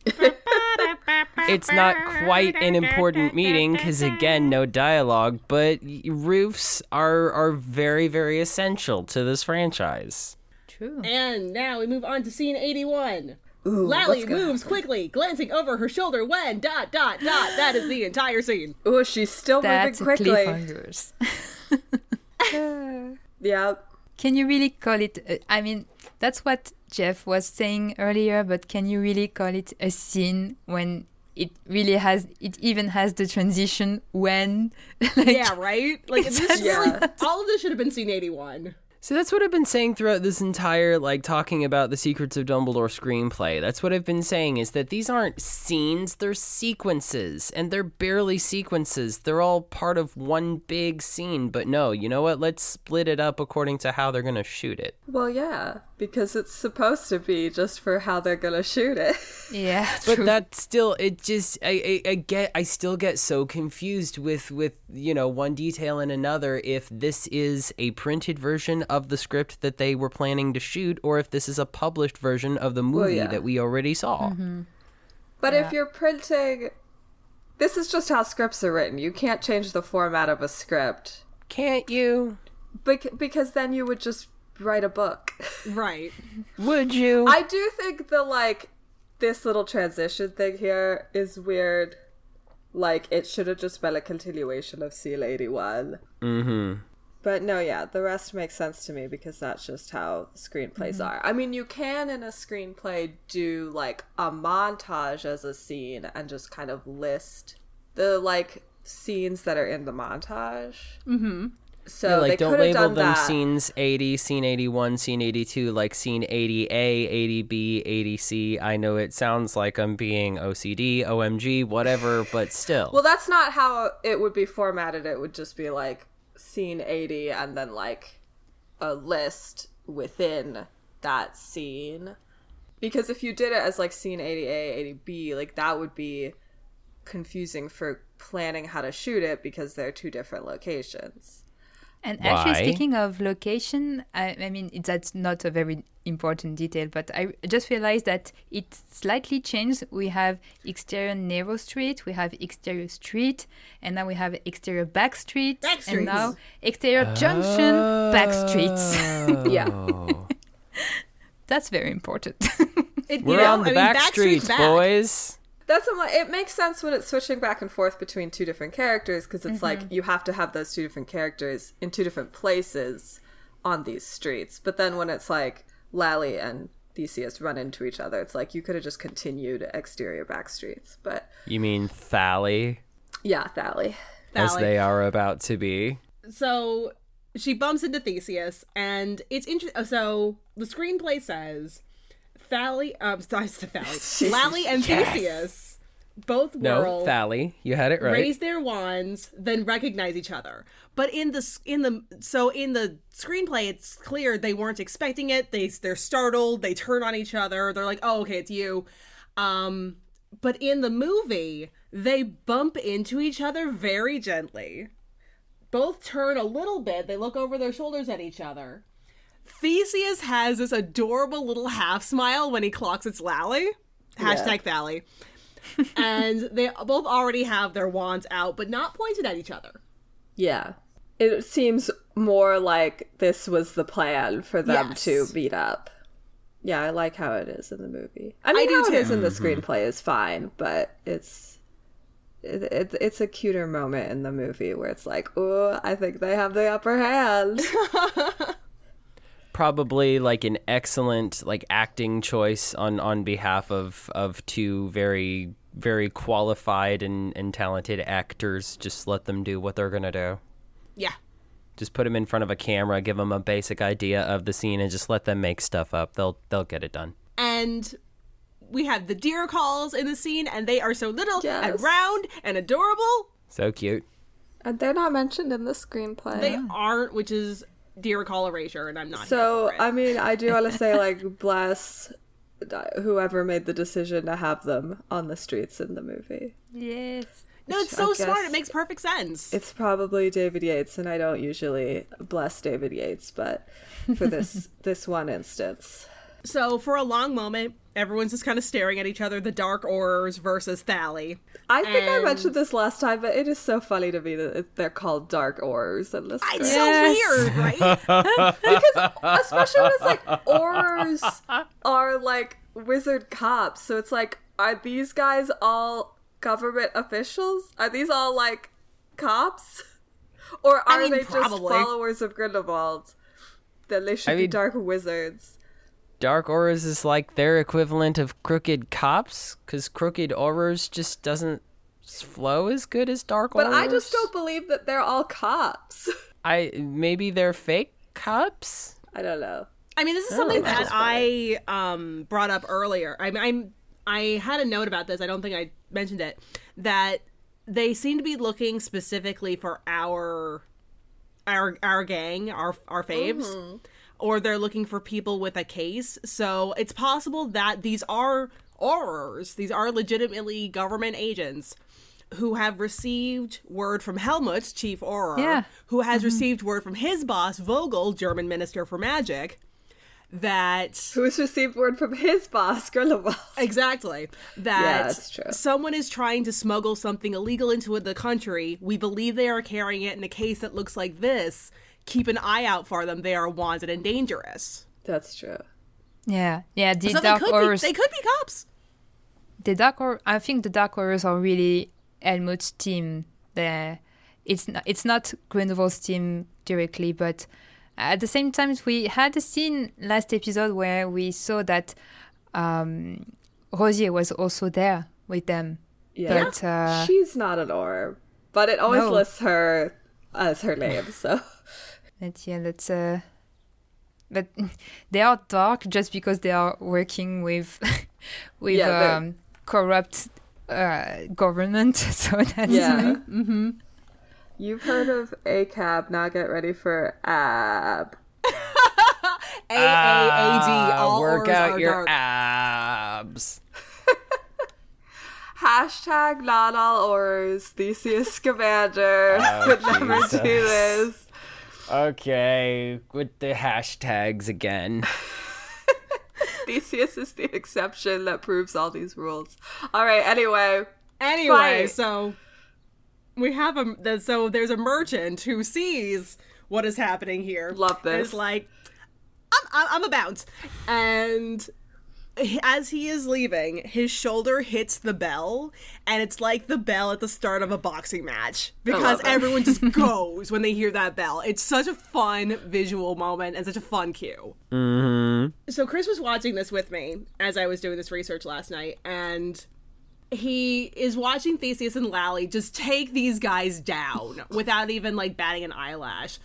It's not quite an important meeting because, again, no dialogue, but y- roofs are, are very, very essential to this franchise. True. And now we move on to scene eighty-one. Ooh, Lally what's gonna moves happen? quickly, glancing over her shoulder when dot dot dot. That is the entire scene. Ooh, she's still That's a moving quickly. cliffhangers. Yeah. Can you really call it? Uh, I mean, that's what Jeff was saying earlier. But can you really call it a scene when it really has? It even has the transition when. Like, Yeah, right? Like this It's- really, Yeah. all of this should have been scene eighty-one. So that's what I've been saying throughout this entire, like, talking about the Secrets of Dumbledore screenplay. That's what I've been saying, is that these aren't scenes, they're sequences, and they're barely sequences. They're all part of one big scene, but no, you know what? Let's split it up according to how they're going to shoot it. Well, yeah, because it's supposed to be just for how they're gonna shoot it. Yeah, But true. that still, it just, I, I, I get, I still get so confused with, with, you know, one detail and another if this is a printed version of the script that they were planning to shoot, or if this is a published version of the movie yeah. that we already saw. Mm-hmm. But Yeah. if you're printing, this is just how scripts are written. You can't change the format of a script. Can't you? Bec- because then you would just write a book. Right. Would you? I do think the, like, this little transition thing here is weird. Like, it should have just been a continuation of Seal eighty-one. Mm-hmm. But no, yeah, the rest makes sense to me because that's just how screenplays are. I mean, you can in a screenplay do, like, a montage as a scene and just kind of list the, like, scenes that are in the montage. Mm-hmm. So Yeah, like, they don't could have label done them that. scenes eighty, scene eighty-one, scene eighty-two, like scene eighty A, eighty B, eighty C. I know it sounds like I'm being O C D, O M G, whatever, but still. Well, that's not how it would be formatted. It would just be, like, scene eighty and then, like, a list within that scene. Because if you did it as, like, scene eighty A, eighty B, like, that would be confusing for planning how to shoot it because they're two different locations. And actually, Why? speaking of location, I, I mean, it, that's not a very important detail, but I just realized that it slightly changed. We have exterior narrow street, we have exterior street, and now we have exterior back street, Back and streets. now exterior junction, back streets. Yeah. Oh. That's very important. It, you We're know, on the I mean, back Backstreet's streets, back. boys. That's what, it makes sense when it's switching back and forth between two different characters because it's like you have to have those two different characters in two different places on these streets. But then when it's like Lally and Theseus run into each other, it's like you could have just continued exterior back streets. But You mean Thally, yeah, Thally. as Thally. they are about to be. So she bumps into Theseus, and it's interesting. So the screenplay says Thally, um, sorry, it's Thally, Lally and Yes. Theseus both No, whirl, Thally, you had it right. raise their wands, then recognize each other. But in the s- in the so in the screenplay, it's clear they weren't expecting it. They they're startled. They turn on each other. They're like, "Oh, okay, it's you." Um, but in the movie, they bump into each other very gently. Both turn a little bit. They look over their shoulders at each other. Theseus has this adorable little half smile when he clocks it's Lally. Hashtag Thally. And they both already have their wands out, but not pointed at each other. Yeah. It seems more like this was the plan for them Yes. to meet up. Yeah, I like how it is in the movie. I mean, do how it too. is in the screenplay is fine, but it's it, it, it's a cuter moment in the movie where it's like, oh, I think they have the upper hand. Probably like an excellent like acting choice on on behalf of of two very very qualified and and talented actors. Just let them do what they're gonna do. Yeah. Just put them in front of a camera, give them a basic idea of the scene, and just let them make stuff up. They'll they'll get it done. And we have the deer calls in the scene, and they are so little Yes. and round and adorable. So cute. And they're not mentioned in the screenplay. They aren't, which is deer call erasure, and I'm not. So, here for it. I mean, I do want to say, like, bless whoever made the decision to have them on the streets in the movie. Yes. no, it's I so guess- smart. It makes perfect sense. It's probably David Yates, and I don't usually bless David Yates, but for this this one instance. So for a long moment, everyone's just kind of staring at each other. The Dark Aurors versus Thally. I think I And- mentioned this last time, but it is so funny to me that it- they're called Dark Aurors in this It's script. so weird, right? Because especially when it's like Aurors are like wizard cops, so it's like, are these guys all government officials? Are these all like cops? Or are I mean, they just probably. followers of Grindelwald? Then they should I be mean- dark wizards. Dark Auras is like their equivalent of crooked cops, because crooked auras just doesn't flow as good as dark But auras. I just don't believe that they're all cops. I maybe they're fake cops. I don't know. I mean, this is something it's that just I um, brought up earlier. I, I'm I had a note about this. I don't think I mentioned it. That they seem to be looking specifically for our our our gang, our our faves, or they're looking for people with a case. So it's possible that these are aurors. These are legitimately government agents who have received word from Helmut, Chief Auror, Yeah. who has received word from his boss, Vogel, German Minister for Magic, that... Who's received word from his boss, Grindelwald? Exactly. That Yeah, that's true. someone is trying to smuggle something illegal into the country. We believe they are carrying it in a case that looks like this. Keep an eye out for them. They are wanted and dangerous. That's true. Yeah, yeah. The So they Dark could, be, Horrors. they could be cops. The Dark Horror. I think the Dark Horrors are really Helmut's team. There, it's not, it's not Grindelwald's team directly, but at the same time, we had a scene last episode where we saw that um, Rosier was also there with them. Yeah. But uh, She's not an orb, but it always No. lists her as her name, so... but yeah, that's uh, but they are dark just because they are working with with Yeah, they're- um, corrupt uh, government. So that's Yeah. Mm-hmm. You've heard of A C A B, now get ready for A B. A A A D. Ah, All work Aurors out are your dark. abs. Hashtag not all Aurors, Theseus Scamander Oh, would never Jesus. do this. Okay, with the hashtags again. Theseus is the exception that proves all these rules. Alright, anyway. Anyway, Fight. so we have a the- so there's a merchant who sees what is happening here. Love and this. is like, I'm I'm, I'm a bounce, and he- as he is leaving, his shoulder hits the bell, and it's like the bell at the start of a boxing match because love it. everyone just goes when they hear that bell. It's such a fun visual moment and such a fun cue. Mm-hmm. So Chris was watching this with me as I was doing this research last night, and he is watching Theseus and Lally just take these guys down without even like batting an eyelash,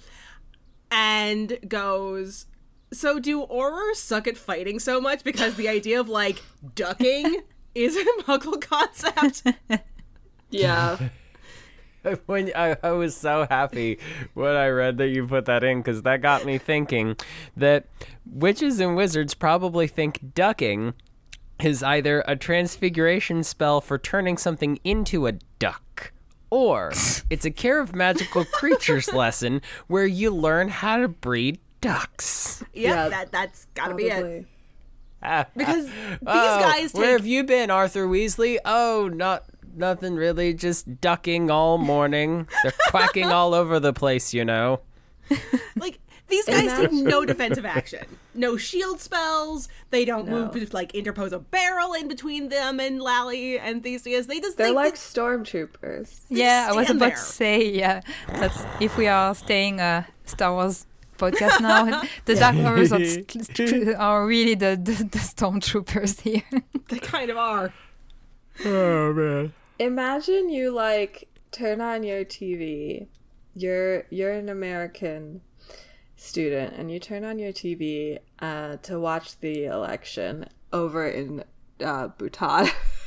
and goes, so do Aurors suck at fighting so much because the idea of like ducking is a Muggle concept? Yeah. When I, I was so happy when I read that you put that in, because that got me thinking that witches and wizards probably think ducking is either a transfiguration spell for turning something into a duck, or it's a care of magical creatures lesson where you learn how to breed ducks. Yep, Yeah, that that's gotta be it. Probably. Because these Oh, guys where take have you been, Arthur Weasley? Oh, not nothing really, just ducking all morning. They're quacking all over the place, you know. like these guys take no defensive action, no shield spells. They don't No. move to like interpose a barrel in between them and Lally and Theseus. They just They're they, like they- stormtroopers. yeah, I was stand about there. to say yeah. That's if we are staying a Star Wars podcast now. The Dark Horrors are, are really the, the the stormtroopers here. they kind of are. Oh man. Imagine you like turn on your T V. You're you're an American student and you turn on your T V uh, to watch the election over in uh, Bhutan,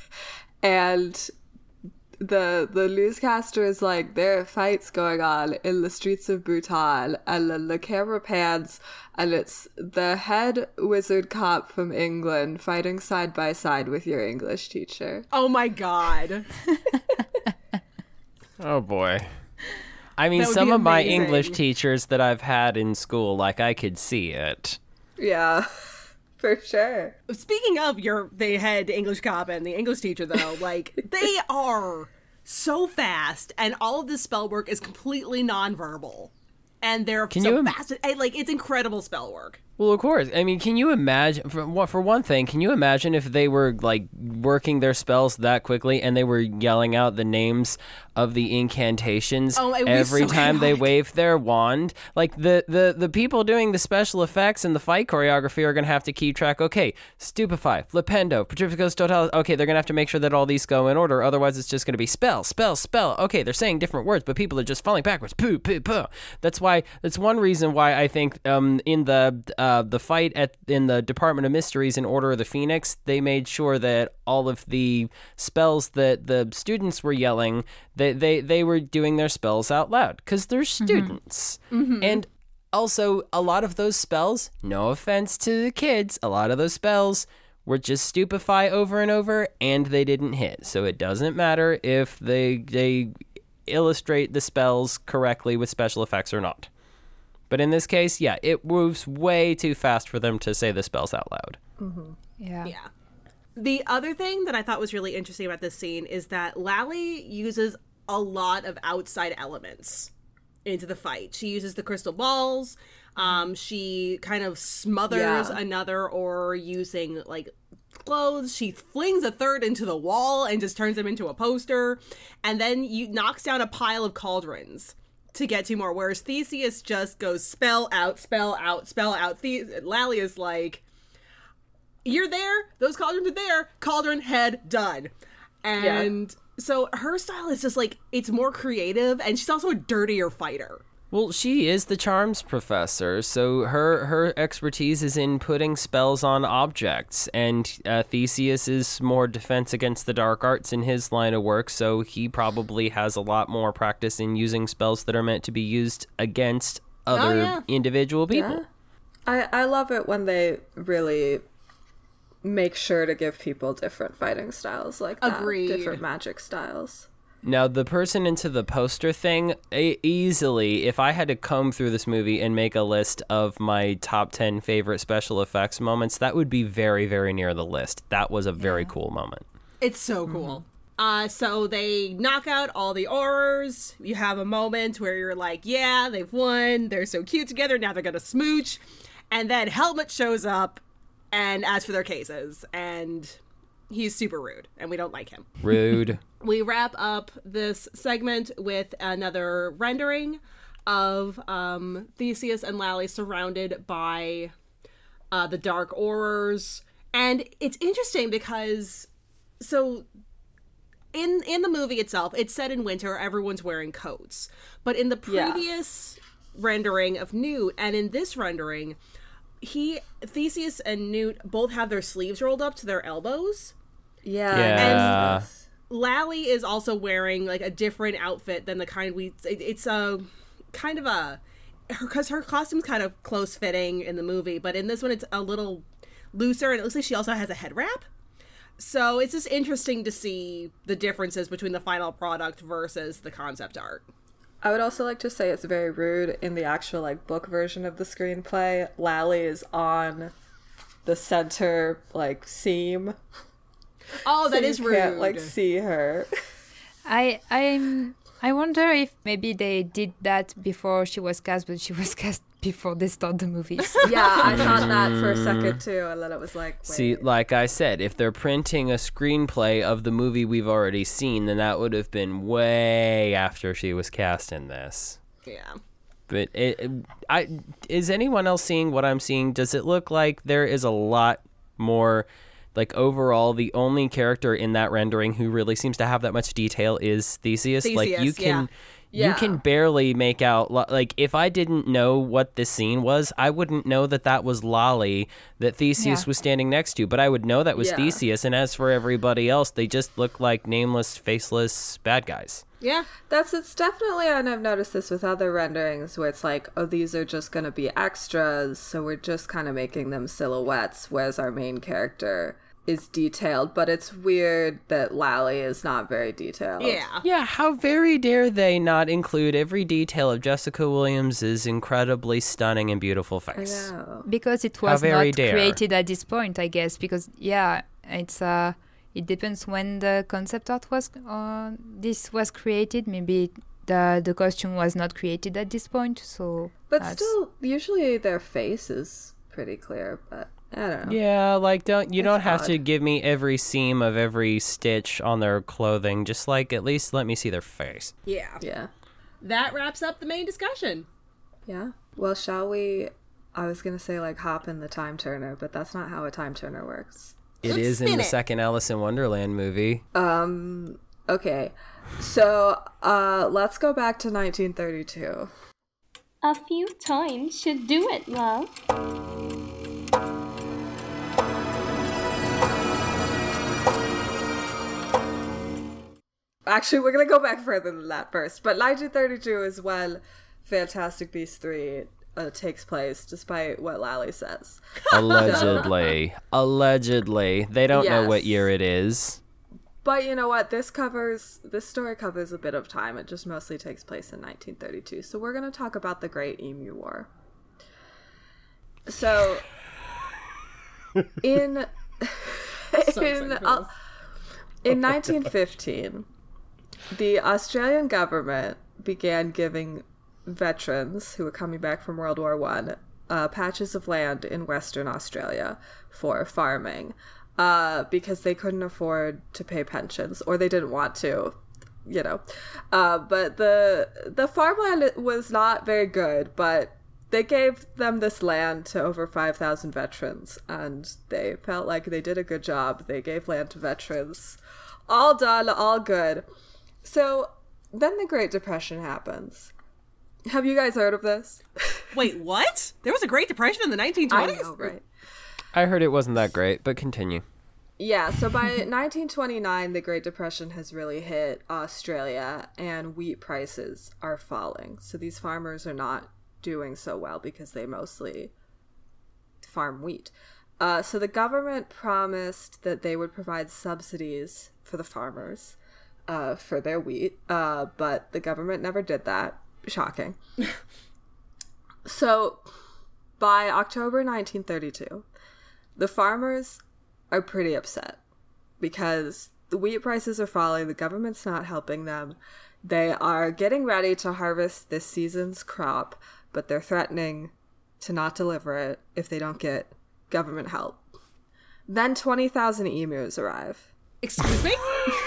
and the the newscaster is like, there are fights going on in the streets of Bhutan, and then the camera pans and it's the head wizard cop from England fighting side by side with your English teacher. Oh my god. Oh boy. I mean, That would some be of my amazing. English teachers that I've had in school, like I could see it. Yeah, for sure. Speaking of your the head English cop and the English teacher though, like they are so fast and all of this spell work is completely nonverbal. And they're Can so you im- fast. And, like it's incredible spell work. Well, of course. I mean, can you imagine, for one, for one thing, can you imagine if they were, like, working their spells that quickly and they were yelling out the names of the incantations Oh, it would be every so time they chaotic. waved their wand? Like, the, the, the people doing the special effects and the fight choreography are going to have to keep track. Okay, Stupefy, Flipendo, Petrificus Totalis. Okay, they're going to have to make sure that all these go in order. Otherwise, it's just going to be spell, spell, spell. Okay, they're saying different words, but people are just falling backwards. Poo, poo, poo. That's why, that's one reason why I think um, in the uh, the fight at in the Department of Mysteries in Order of the Phoenix, they made sure that all of the spells that the students were yelling, they they, they were doing their spells out loud because they're students. And also, a lot of those spells, no offense to the kids, a lot of those spells were just stupefy over and over, and they didn't hit. So it doesn't matter if they they illustrate the spells correctly with special effects or not. But in this case, yeah, it moves way too fast for them to say the spells out loud. Mm-hmm. Yeah. Yeah. The other thing that I thought was really interesting about this scene is that Lally uses a lot of outside elements into the fight. She uses the crystal balls. Um, she kind of smothers Yeah. another or using like clothes. She flings a third into the wall and just turns him into a poster. And then you knocks down a pile of cauldrons to get two more. Whereas Theseus just goes spell out, spell out, spell out. The- Lally is like, you're there, those cauldrons are there, cauldron head done. And so her style is just like, it's more creative, and she's also a dirtier fighter. Well, she is the charms professor, so her her expertise is in putting spells on objects, and uh, Theseus is more defense against the dark arts in his line of work, so he probably has a lot more practice in using spells that are meant to be used against other yeah. individual people. Yeah. I, I love it when they really make sure to give people different fighting styles like that. Agreed. Different magic styles. Now, the person into the poster thing, e- easily, if I had to comb through this movie and make a list of my top ten favorite special effects moments, that would be very, very near the list. That was a very cool moment. It's so cool. Uh, so they knock out all the Aurors. You have a moment where you're like, yeah, they've won. They're so cute together. Now they're going to smooch. And then Helmut shows up and asks for their cases. And he's super rude. And we don't like him. Rude. We wrap up this segment with another rendering of um, Theseus and Lally surrounded by uh, the Dark Aurors. And it's interesting because, so in in the movie itself, it's set in winter, everyone's wearing coats. But in the Yeah. previous rendering of Newt and in this rendering, he Theseus and Newt both have their sleeves rolled up to their elbows. Yeah. Yeah. And- Lally is also wearing like a different outfit than the kind we it, it's a kind of a because her, her costume's kind of close fitting in the movie, but in this one it's a little looser, and it looks like she also has a head wrap. So it's just interesting to see the differences between the final product versus the concept art. I would also like to say it's very rude in the actual like book version of the screenplay. Lally is on the center like seam. Oh, that so is you rude. can't like see her. I I'm I wonder if maybe they did that before she was cast, but she was cast before they start the movies. Yeah, I thought that for a second too, and then it was like, wait. See, like I said, if they're printing a screenplay of the movie we've already seen, then that would have been way after she was cast in this. Yeah. But it, it- I is anyone else seeing what I'm seeing? Does it look like there is a lot more, like overall, the only character in that rendering who really seems to have that much detail is Theseus? like you Theseus, can. yeah. You Yeah. can barely make out, lo- like, if I didn't know what this scene was, I wouldn't know that that was Lally that Theseus Yeah. was standing next to, but I would know that was Yeah. Theseus, and as for everybody else, they just look like nameless, faceless bad guys. Yeah. That's it's definitely, and I've noticed this with other renderings where it's like, oh, these are just going to be extras, so we're just kind of making them silhouettes, whereas our main character is detailed. But it's weird that Lally is not very detailed. Yeah. Yeah, how very dare they not include every detail of Jessica Williams' incredibly stunning and beautiful I face. know. Because it How was very not dare. created at this point, I guess. Because yeah, it's uh, it depends when the concept art was uh, this was created. Maybe the the costume was not created at this point. So, But that's- still, usually their face is pretty clear, but I don't know. Yeah, like don't you It's don't have to odd. give me every seam of every stitch on their clothing. Just like at least let me see their face. Yeah. Yeah. That wraps up the main discussion. Yeah. Well, shall we? I was going to say like hop in the time turner, but that's not how a time turner works. It Let's is in spin the it. second Alice in Wonderland movie. Um, okay. So, uh, let's go back to nineteen thirty-two. A few times should do it, love. Actually, we're going to go back further than that first. But nineteen thirty-two as well, Fantastic Beasts three. uh, takes place, despite what Lally says. Allegedly. Allegedly. They don't know what Yes. year it is. But you know what? This covers this story covers a bit of time. It just mostly takes place in nineteen thirty-two. So we're going to talk about the Great Emu War. So in So in excited for uh, this. in nineteen fifteen, the Australian government began giving veterans who were coming back from World War One uh, patches of land in Western Australia for farming. Uh, because they couldn't afford to pay pensions, or they didn't want to, you know. Uh, but the the farmland was not very good, but they gave them this land to over five thousand veterans, and they felt like they did a good job. They gave land to veterans. All done, all good. So then the Great Depression happens. Have you guys heard of this? Wait, what? There was a Great Depression in the nineteen twenties? I know, right? I heard it wasn't that great, but continue. Yeah, so by nineteen twenty-nine, the Great Depression has really hit Australia, and wheat prices are falling. So these farmers are not doing so well because they mostly farm wheat. Uh, so the government promised that they would provide subsidies for the farmers uh, for their wheat, uh, but the government never did that. Shocking. So by October nineteen thirty-two, the farmers are pretty upset because the wheat prices are falling, the government's not helping them. They are getting ready to harvest this season's crop, but they're threatening to not deliver it if they don't get government help. Then twenty thousand emus arrive. Excuse me?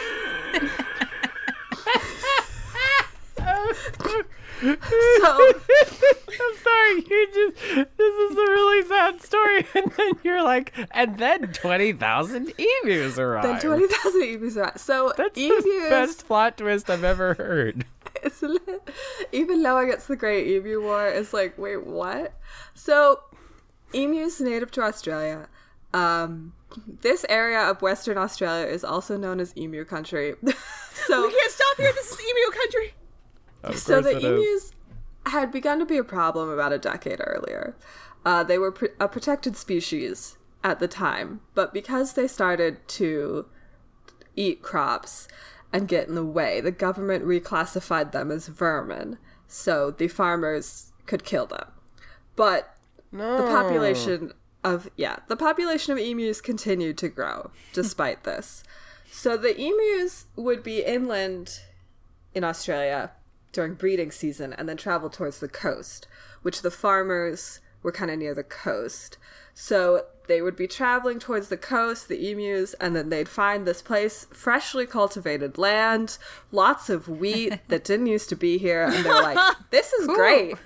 So, I'm sorry, you just, this is a really sad story, and then you're like, and then twenty thousand emus arrived. then twenty thousand emus arrive. So, That's emus... the best plot twist I've ever heard. Isn't it? Even Noah gets the Great Emu War. It's like, wait, what? So, emus native to Australia. Um, this area of Western Australia is also known as Emu Country. So, We can't stop here. This is emu country. Of so course the it is. emus had begun to be a problem about a decade earlier. Uh, they were pr- a protected species at the time, but because they started to eat crops and get in the way, the government reclassified them as vermin, so the farmers could kill them. But No. the population of yeah, the population of emus continued to grow despite this. So the emus would be inland in Australia during breeding season and then travel towards the coast, which the farmers were kind of near the coast. So they would be traveling towards the coast, the emus, and then they'd find this place, freshly cultivated land, lots of wheat that didn't used to be here, and they're like, this is great.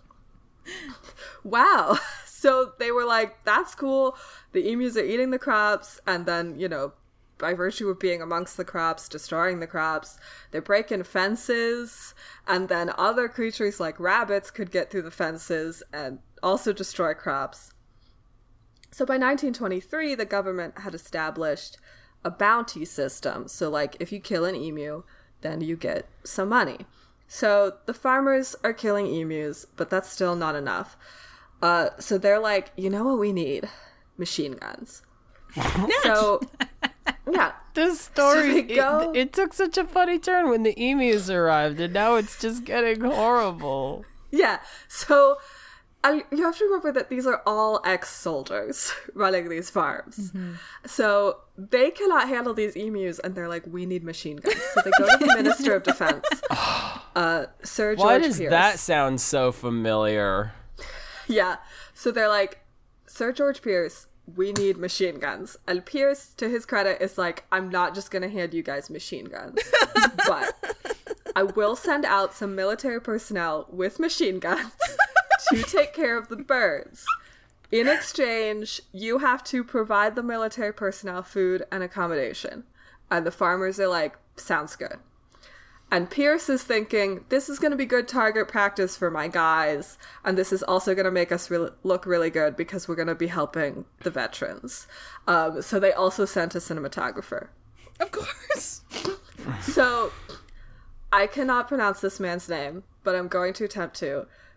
Wow. So they were like, that's cool. The emus are eating the crops, and then, you know, by virtue of being amongst the crops, destroying the crops, they're breaking fences, and then other creatures like rabbits could get through the fences and also destroy crops. So by nineteen twenty-three, the government had established a bounty system. So, like, if you kill an emu, then you get some money. So the farmers are killing emus, but that's still not enough. Uh, so they're like, you know what we need? Machine guns. So, yeah. This story, So they go- it, it took such a funny turn when the emus arrived, and now it's just getting horrible. Yeah. So I, you have to remember that these are all ex-soldiers running these farms. Mm-hmm. So they cannot handle these emus, and they're like, we need machine guns. So they go to the Minister of Defense, uh, Sir George Why does Pierce. that sound so familiar? Yeah. So they're like, Sir George Pierce, we need machine guns. And Pierce, to his credit, is like, I'm not just going to hand you guys machine guns, but I will send out some military personnel with machine guns to take care of the birds. In exchange, you have to provide the military personnel food and accommodation. And the farmers are like, sounds good. And Pierce is thinking, this is going to be good target practice for my guys. And this is also going to make us re- look really good because we're going to be helping the veterans. Um, so they also sent a cinematographer. Of course. So I cannot pronounce this man's name, but I'm going to attempt to.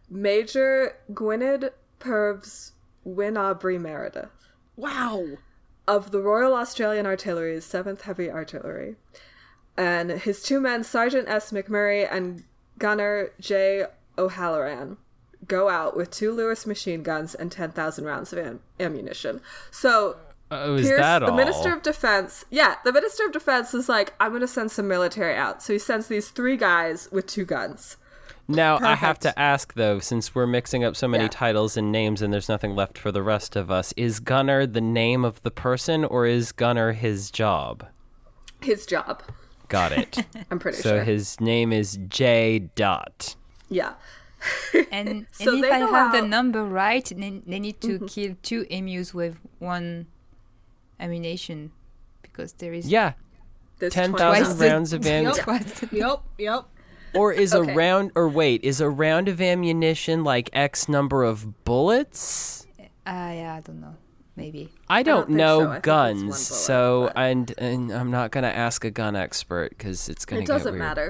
Major Gwynedd Purves Wynabry Meredith Wow. of the Royal Australian Artillery's seventh Heavy Artillery. And his two men, Sergeant S. McMurray and Gunner J. O'Halloran, go out with two Lewis machine guns and ten thousand rounds of am- ammunition. So, Oh, is Pierce, that the all? Minister of Defense, yeah, the Minister of Defense is like, I'm going to send some military out. So he sends these three guys with two guns. Now, I have Perfect. to ask, though, since we're mixing up so many Yeah. titles and names and there's nothing left for the rest of us, is Gunner the name of the person or is Gunner his job? His job, Got it. I'm pretty So sure. his name is J. Dot. Yeah. And, So and they if I go have the out- number right, they, they need to kill two emus with one ammunition. Because there is... Yeah, There's ten twenty thousand Twice the- rounds of ammunition. Twice the- Yep. Yep. Or is Okay. a round, or wait, is a round of ammunition like X number of bullets? Ah, yeah, I don't know. Maybe. I don't, think know so. I think it's guns, one bullet, so but- and and I'm not gonna ask a gun expert because it's gonna It get doesn't weird. matter.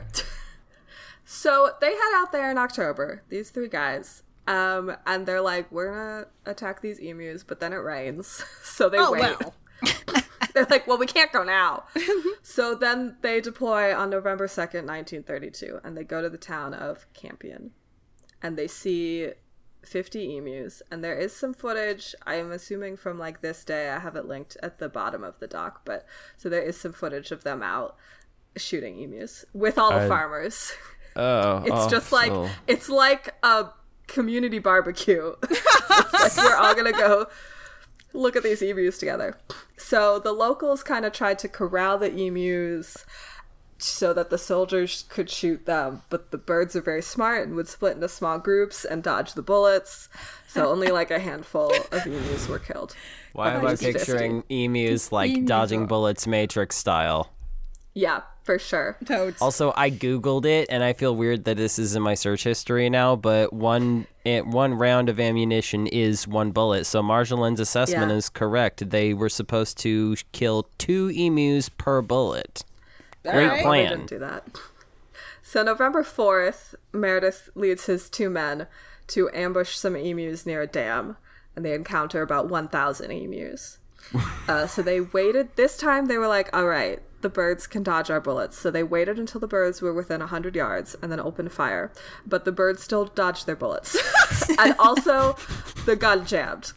So they head out there in October, these three guys, um, and they're like, we're gonna attack these emus, but then it rains. So they Oh, wait. well. They're like, well, we can't go now. So then they deploy on November second, nineteen thirty-two, and they go to the town of Campion. And they see fifty emus, and there is some footage, I'm assuming from like this day, I have it linked at the bottom of the doc, but so there is some footage of them out shooting emus with all the I- farmers. Oh, It's oh, just like so- it's like a community barbecue. It's like we're all gonna go look at these emus together. So the locals kind of tried to corral the emus so that the soldiers could shoot them, but the birds are very smart and would split into small groups and dodge the bullets. So only like a handful of emus were killed. Why am I Just fifty. picturing emus like Emu dodging drop. bullets Matrix style? Yeah, for sure. Toads. Also, I googled it, and I feel weird that this is in my search history now. But one eh, one round of ammunition is one bullet, so Marjolaine's assessment Yeah. is correct. They were supposed to kill two emus per bullet. Great right. Well, they plan. didn't do that. So November fourth, Meredith leads his two men to ambush some emus near a dam, and they encounter about one thousand emus. Uh, so they waited. This time they were like, all right, the birds can dodge our bullets. So they waited until the birds were within one hundred yards and then opened fire. But the birds still dodged their bullets. And also, the gun jammed.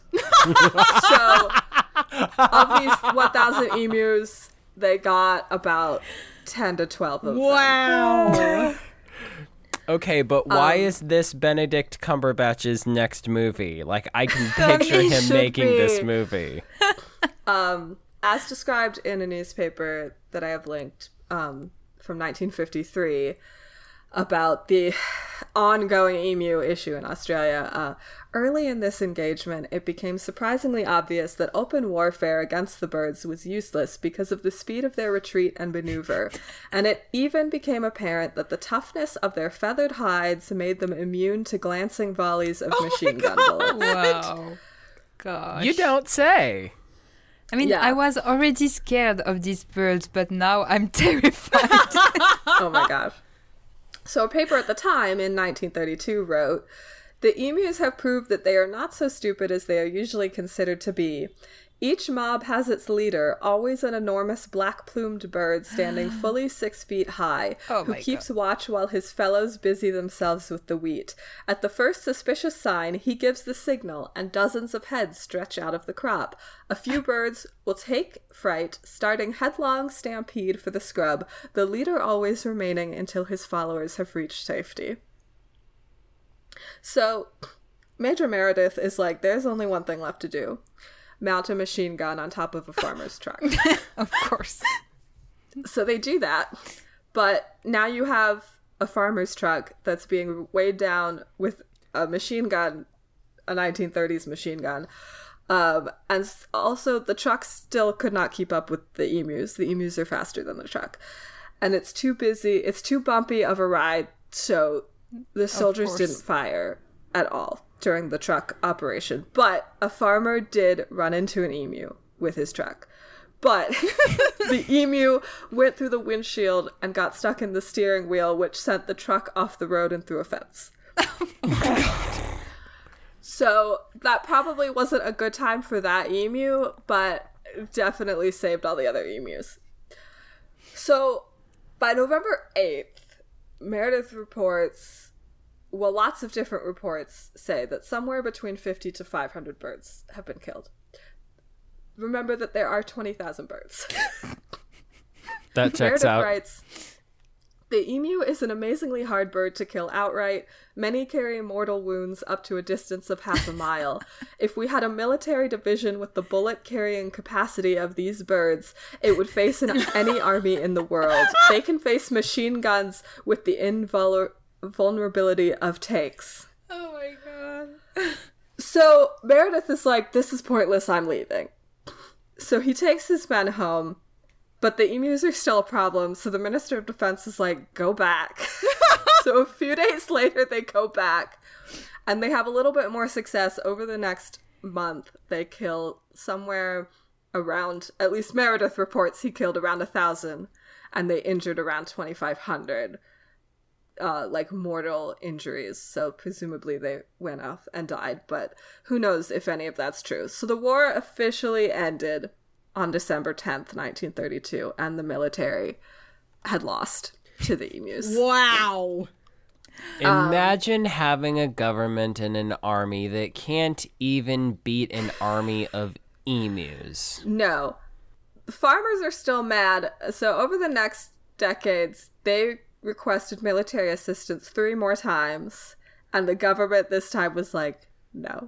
So of these one thousand emus, they got about ten to twelve of them. Wow. Okay, but why Um, is this Benedict Cumberbatch's next movie? Like, I can picture It him should making this be. movie. As described in a newspaper that I have linked um, from nineteen fifty-three about the ongoing emu issue in Australia, uh, early in this engagement, it became surprisingly obvious that open warfare against the birds was useless because of the speed of their retreat and maneuver, and it even became apparent that the toughness of their feathered hides made them immune to glancing volleys of machine gun bullets. Wow. Gosh. You don't say. I mean, Yeah. I was already scared of these birds, but now I'm terrified. Oh my gosh. So a paper at the time in nineteen thirty-two wrote, "The emus have proved that they are not so stupid as they are usually considered to be. Each mob has its leader, always an enormous black-plumed bird standing fully six feet high, Oh who my keeps watch while his fellows busy themselves with the wheat. At the first suspicious sign, he gives the signal, and dozens of heads stretch out of the crop. A few birds will take fright, starting headlong stampede for the scrub, the leader always remaining until his followers have reached safety." So, Major Meredith is like, there's only one thing left to do. Mount a machine gun on top of a farmer's truck. Of course. So they do that, but now you have a farmer's truck that's being weighed down with a machine gun, a nineteen thirties machine gun. Um, and s- also the truck still could not keep up with the emus. The emus are faster than the truck. And it's too busy, it's too bumpy of a ride, so the soldiers course. didn't fire at all during the truck operation. But a farmer did run into an emu with his truck. But the emu went through the windshield and got stuck in the steering wheel, which sent the truck off the road and through a fence. So that probably wasn't a good time for that emu, but definitely saved all the other emus. So by November eighth, Meredith reports, well, lots of different reports say that somewhere between fifty to five hundred birds have been killed. Remember that there are twenty thousand birds. That checks Meredith out. writes, the emu is an amazingly hard bird to kill outright. Many carry mortal wounds up to a distance of half a mile. If we had a military division with the bullet-carrying capacity of these birds, it would face an, any army in the world. They can face machine guns with the invulnerability of tanks. Oh my god. So Meredith is like, this is pointless, I'm leaving. So he takes his men home. But the emus are still a problem, so the Minister of Defense is like, go back. So a few days later, they go back, and they have a little bit more success. Over the next month, they kill somewhere around, at least Meredith reports he killed around a thousand, and they injured around twenty-five hundred, uh, like mortal injuries. So presumably they went off and died, but who knows if any of that's true. So the war officially ended on December tenth, nineteen thirty-two, and the military had lost to the emus. Wow. Imagine um, having a government and an army that can't even beat an army of emus. No. The farmers are still mad, so over the next decades, they requested military assistance three more times, and the government this time was like, no.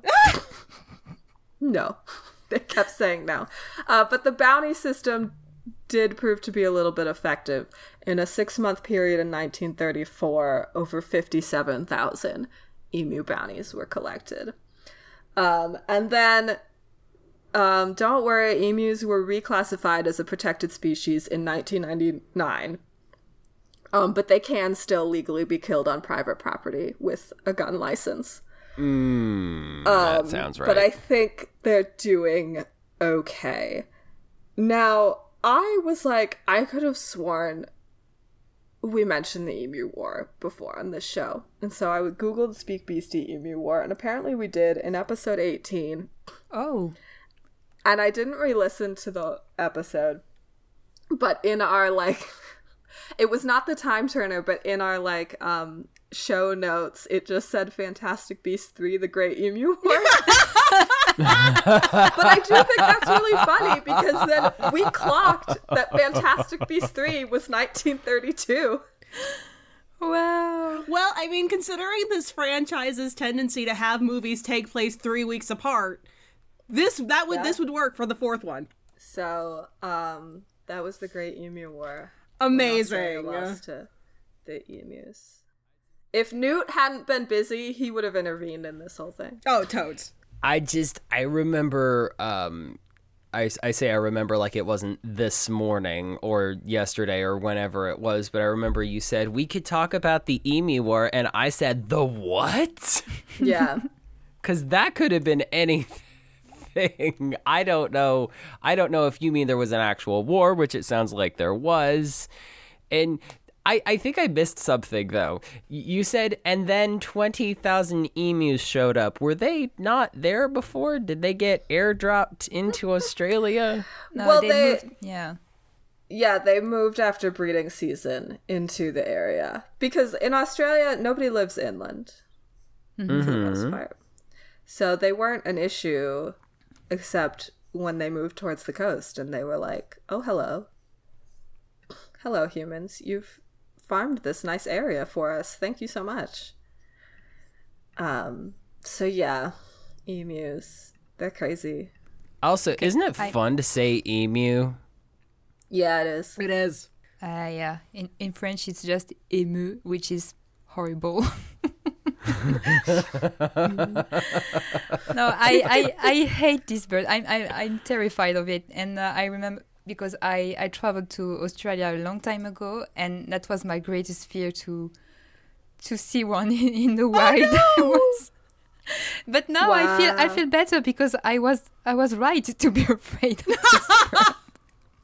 No. They kept saying no. Uh, but the bounty system did prove to be a little bit effective. In a six-month period in nineteen thirty-four, over fifty-seven thousand emu bounties were collected. Um, and then, um, don't worry, emus were reclassified as a protected species in nineteen ninety-nine. Um, but they can still legally be killed on private property with a gun license. Mm, that um, sounds right. But I think they're doing okay. Now, I was like, I could have sworn we mentioned the Emu War before on this show. And so I would Google the Speak Beastie Emu War, and apparently we did in episode eighteen. Oh. And I didn't re-listen to the episode, but in our, like, it was not the Time Turner, but in our, like, um... show notes, it just said Fantastic Beasts three, The Great Emu War. But I do think that's really funny, because then we clocked that Fantastic Beasts three was nineteen thirty-two. Wow. Well, I mean, considering this franchise's tendency to have movies take place three weeks apart, this that would yeah. this would work for the fourth one. So, um, that was The Great Emu War. Amazing. Lost to the emus. If Newt hadn't been busy, he would have intervened in this whole thing. Oh, totes. I just, I remember, um, I, I say I remember like it wasn't this morning or yesterday or whenever it was, but I remember you said we could talk about the Emu War, and I said, the what? Yeah. Because that could have been anything. I don't know. I don't know if you mean there was an actual war, which it sounds like there was. And I, I think I missed something, though. You said, and then twenty thousand emus showed up. Were they not there before? Did they get airdropped into Australia? No, well, they, they moved, yeah. Yeah, they moved after breeding season into the area. Because in Australia, nobody lives inland, mm-hmm. for the most part. So they weren't an issue, except when they moved towards the coast, and they were like, oh, hello. Hello, humans. You've farmed this nice area for us. Thank you so much. Um. So yeah, emus. They're crazy. Also, Okay, isn't it I- fun to say emu? Yeah, it is. It is. Uh, yeah. In, in French, it's just ému, which is horrible. No, I, I, I hate this bird. I'm, I, I'm terrified of it. And uh, I remember, because I, I traveled to Australia a long time ago, and that was my greatest fear, to to see one in, in the wild. Oh, no! I was, but now Wow. I feel I feel better, because I was I was right to be afraid of this bird.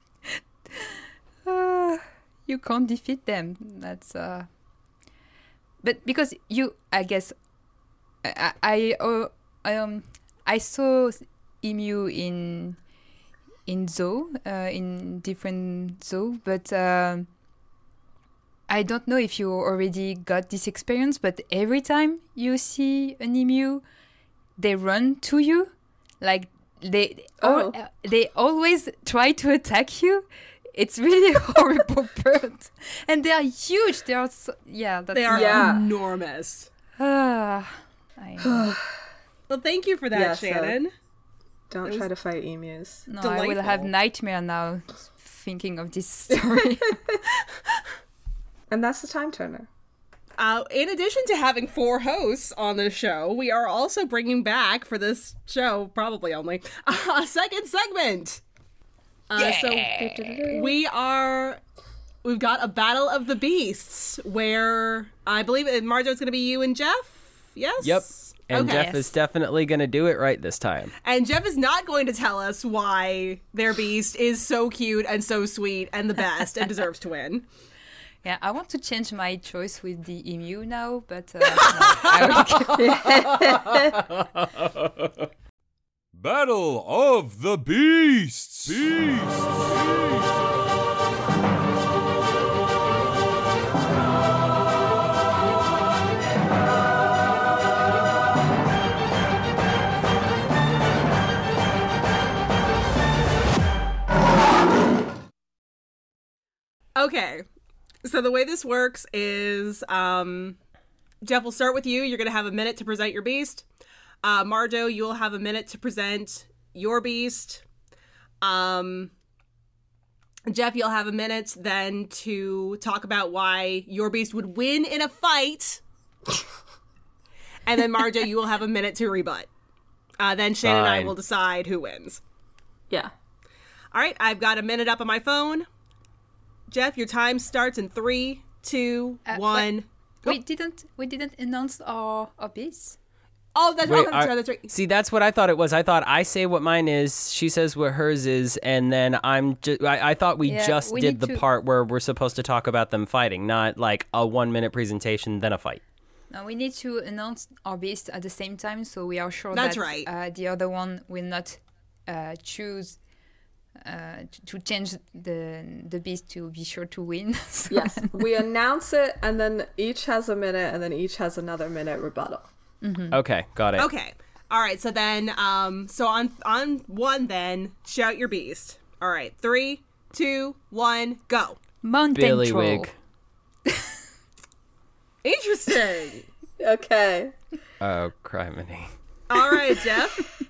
Uh, you can't defeat them. That's uh but because you, I guess, I I uh, um I saw emu in in zoo, uh, in different zoo, but um, I don't know if you already got this experience. But every time you see an emu, they run to you, like they Oh. al- they always try to attack you. It's really a horrible bird, and they are huge. They are so, yeah, that's They are Yeah. enormous. Ah, I know. Well, thank you for that, Yeah, so- Shannon. Don't It try was to fight emus. No, I will have Delightful. nightmare now thinking of this story. And that's the time turner. Uh, in addition to having four hosts on the show, we are also bringing back for this show, probably only, a second segment. Uh, So we are, we've got a Battle of the Beasts where I believe it, Marjo, it's going to be you and Jeff. Yes. Yep. And Okay. Jeff is definitely going to do it right this time. And Jeff is not going to tell us why their beast is so cute and so sweet and the best and deserves to win. Yeah, I want to change my choice with the emu now, but uh, no, I will keep- Battle of the Beasts. Beasts. Okay. So the way this works is um, Jeff, we'll start with you. You're going to have a minute to present your beast. Uh, Marjo, you'll have a minute to present your beast. Um, Jeff, you'll have a minute then to talk about why your beast would win in a fight. And then Marjo, you will have a minute to rebut. Uh, then Shannon and I Fine. will decide who wins. Yeah. All right, I've got a minute up on my phone. Jeff, your time starts in three, two, Uh, one. we didn't we didn't announce our our beast. Oh, that's, Wait, oh, that's I- right. That's right. See, that's what I thought it was. I thought I say what mine is, she says what hers is, and then I'm just. I, I thought we Yeah, just we did need the to- part where we're supposed to talk about them fighting, not like a one minute presentation, then a fight. Now we need to announce our beast at the same time, so we are sure That's that right. uh, the other one will not uh, choose uh, to, to change the the beast to be sure to win. So- Yes. We announce it, and then each has a minute, and then each has another minute rebuttal. Okay, got it. Okay. All right. So then, um, so on on one, then shout your beast. All right. Three, two, one, go. Mountain Billy troll. Wig. Interesting. Okay. Oh, criminy. All right, Jeff.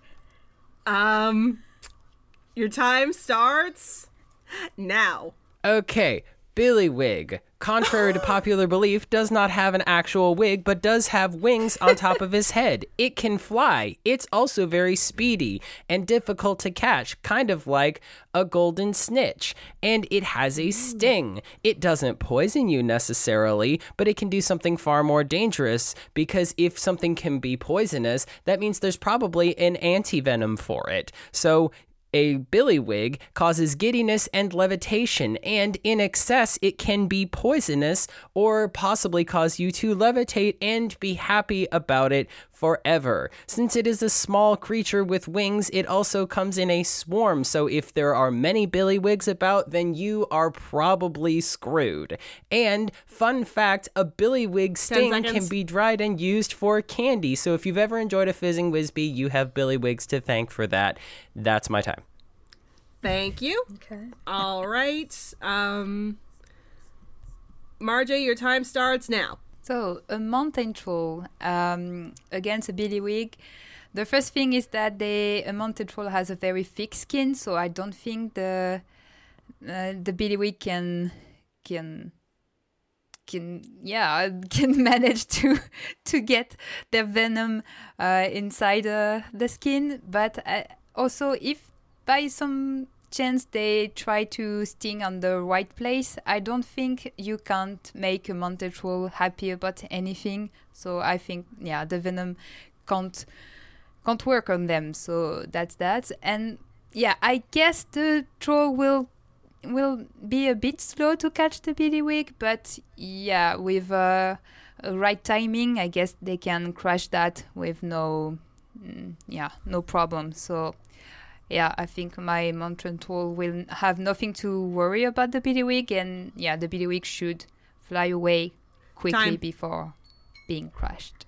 Um, your time starts now. Okay, Billy Wig. Contrary to popular belief, does not have an actual wig, but does have wings on top of his head. It can fly. It's also very speedy and difficult to catch, kind of like a golden snitch. And it has a sting. It doesn't poison you necessarily, but it can do something far more dangerous, because if something can be poisonous, that means there's probably an anti-venom for it. So a billywig causes giddiness and levitation, and in excess, it can be poisonous or possibly cause you to levitate and be happy about it forever. Since it is a small creature with wings, it also comes in a swarm, so if there are many billywigs about, then you are probably screwed. And, fun fact, a billywig sting can seconds. be dried and used for candy, so if you've ever enjoyed a Fizzing Whizbee, you have billywigs to thank for that. That's my time. Thank you. Okay. All right. Um, Marjo, your time starts now. So, a mountain troll um, against a billywig. The first thing is that they, a mountain troll has a very thick skin, so I don't think the uh, the billywig can can can yeah can manage to to get their venom uh, inside uh, the skin. But uh, also, if by some chance they try to sting on the right place, I don't think you can't make a mountain troll happy about anything. So I think, yeah, the venom can't can't work on them. So that's that. And yeah, I guess the troll will will be a bit slow to catch the billywig, but yeah, with uh, uh, right timing, I guess they can crash that with no, mm, yeah, no problem. So, yeah, I think my mountain troll will have nothing to worry about the Billywig, and yeah, the Billywig should fly away quickly Time. before being crashed.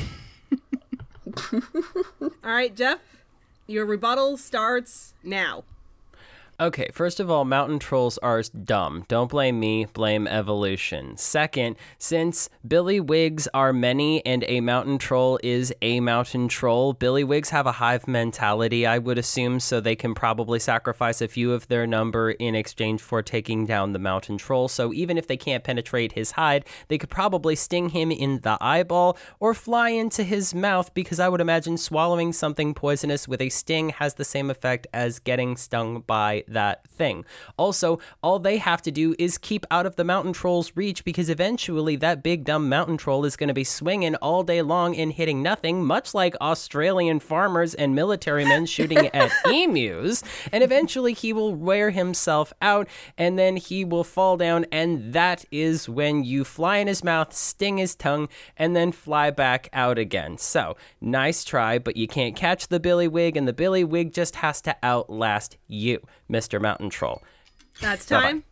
All right, Jeff, your rebuttal starts now. Okay, first of all, mountain trolls are dumb. Don't blame me, blame evolution. Second, since Billywigs are many and a mountain troll is a mountain troll, Billywigs have a hive mentality, I would assume, so they can probably sacrifice a few of their number in exchange for taking down the mountain troll. So even if they can't penetrate his hide, they could probably sting him in the eyeball or fly into his mouth, because I would imagine swallowing something poisonous with a sting has the same effect as getting stung by that thing. Also, all they have to do is keep out of the mountain troll's reach, because eventually that big dumb mountain troll is going to be swinging all day long and hitting nothing, much like Australian farmers and military men shooting at emus, and eventually he will wear himself out and then he will fall down, and that is when you fly in his mouth, sting his tongue, and then fly back out again. So, nice try, but you can't catch the Billywig, and the Billywig just has to outlast you, Mister Mountain Troll. That's Bye-bye. time.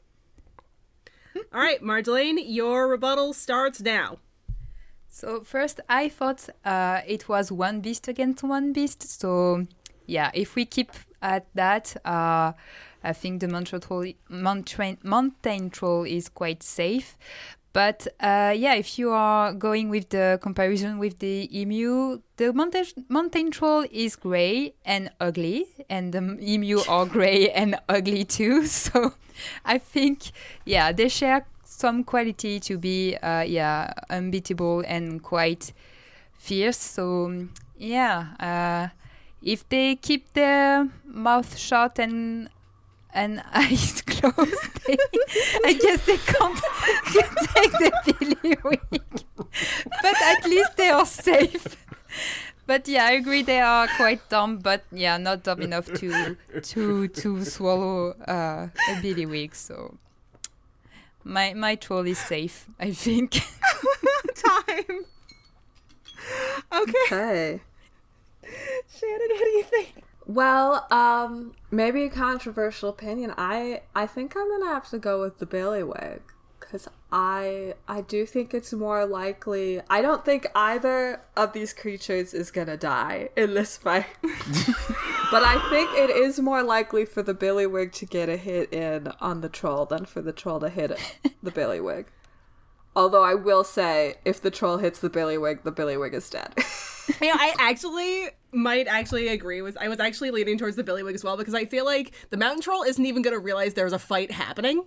All right, Marjolaine, your rebuttal starts now. So first, I thought uh, it was one beast against one beast. So yeah, if we keep at that, uh, I think the mountain troll, mountain, mountain troll is quite safe. But uh, yeah, if you are going with the comparison with the emu, the mountain, mountain troll is gray and ugly, and the emu are gray and ugly too. So I think, yeah, they share some quality to be, uh, yeah, unbeatable and quite fierce. So yeah, uh, if they keep their mouth shut and and eyes closed, they, I guess they can't take the Billywig. But at least they are safe. But yeah, I agree they are quite dumb, but yeah, not dumb enough to to to swallow uh, a Billywig. So my my troll is safe, I think. Time. Okay. Okay. Shannon, what do you think? Well, um, maybe a controversial opinion. I I think I'm gonna have to go with the Billywig, because I I do think it's more likely. I don't think either of these creatures is gonna die in this fight, but I think it is more likely for the Billywig to get a hit in on the troll than for the troll to hit the Billywig. Although I will say, if the troll hits the Billywig, the Billywig is dead. You know, I actually might actually agree with. I was actually leaning towards the Billywig as well, because I feel like the mountain troll isn't even going to realize there's a fight happening.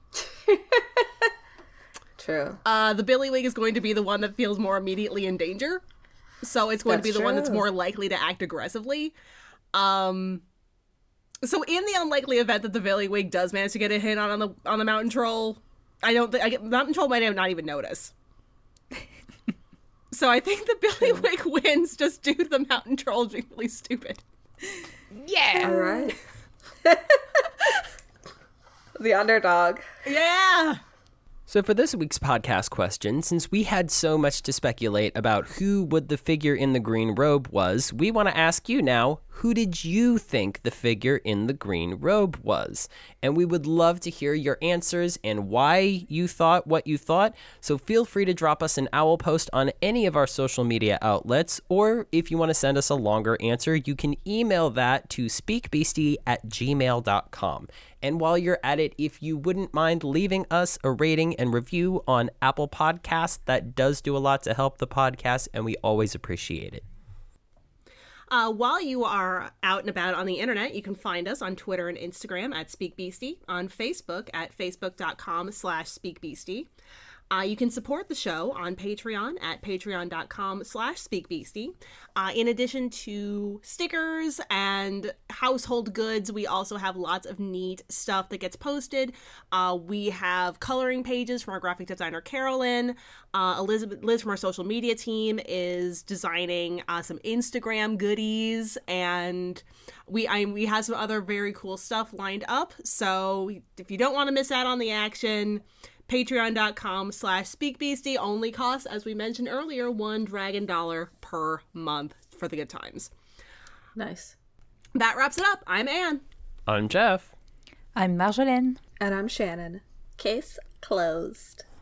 True. Uh, the Billywig is going to be the one that feels more immediately in danger, so it's going That's to be the one that's true. more likely to act aggressively. Um, so in the unlikely event that the Billywig does manage to get a hit on, on the on the mountain troll, I don't think I get mountain troll might not even notice. So I think the Billywig wins just due to the mountain troll being really stupid. Yeah. All right. The underdog. Yeah. So for this week's podcast question, since we had so much to speculate about who would the figure in the green robe was, we want to ask you now, who did you think the figure in the green robe was? And we would love to hear your answers and why you thought what you thought. So feel free to drop us an owl post on any of our social media outlets, or if you want to send us a longer answer, you can email that to speakbeastie at gmail dot com. And while you're at it, if you wouldn't mind leaving us a rating and review on Apple Podcasts, that does do a lot to help the podcast, and we always appreciate it. Uh, while you are out and about on the internet, you can find us on Twitter and Instagram at SpeakBeastie, on Facebook at facebook.com slash SpeakBeastie. Uh, you can support the show on Patreon at patreon.com slash SpeakBeastie. Uh, in addition to stickers and household goods, we also have lots of neat stuff that gets posted. Uh, we have coloring pages from our graphic designer, Carolyn. Uh, Elizabeth, Liz from our social media team is designing uh, some Instagram goodies, and we I, we have some other very cool stuff lined up. So if you don't want to miss out on the action, Patreon.com slash SpeakBeastie only costs, as we mentioned earlier, one dragon dollar per month for the good times. Nice. That wraps it up. I'm Anne. I'm Jeff. I'm Marjolaine. And I'm Shannon. Case closed.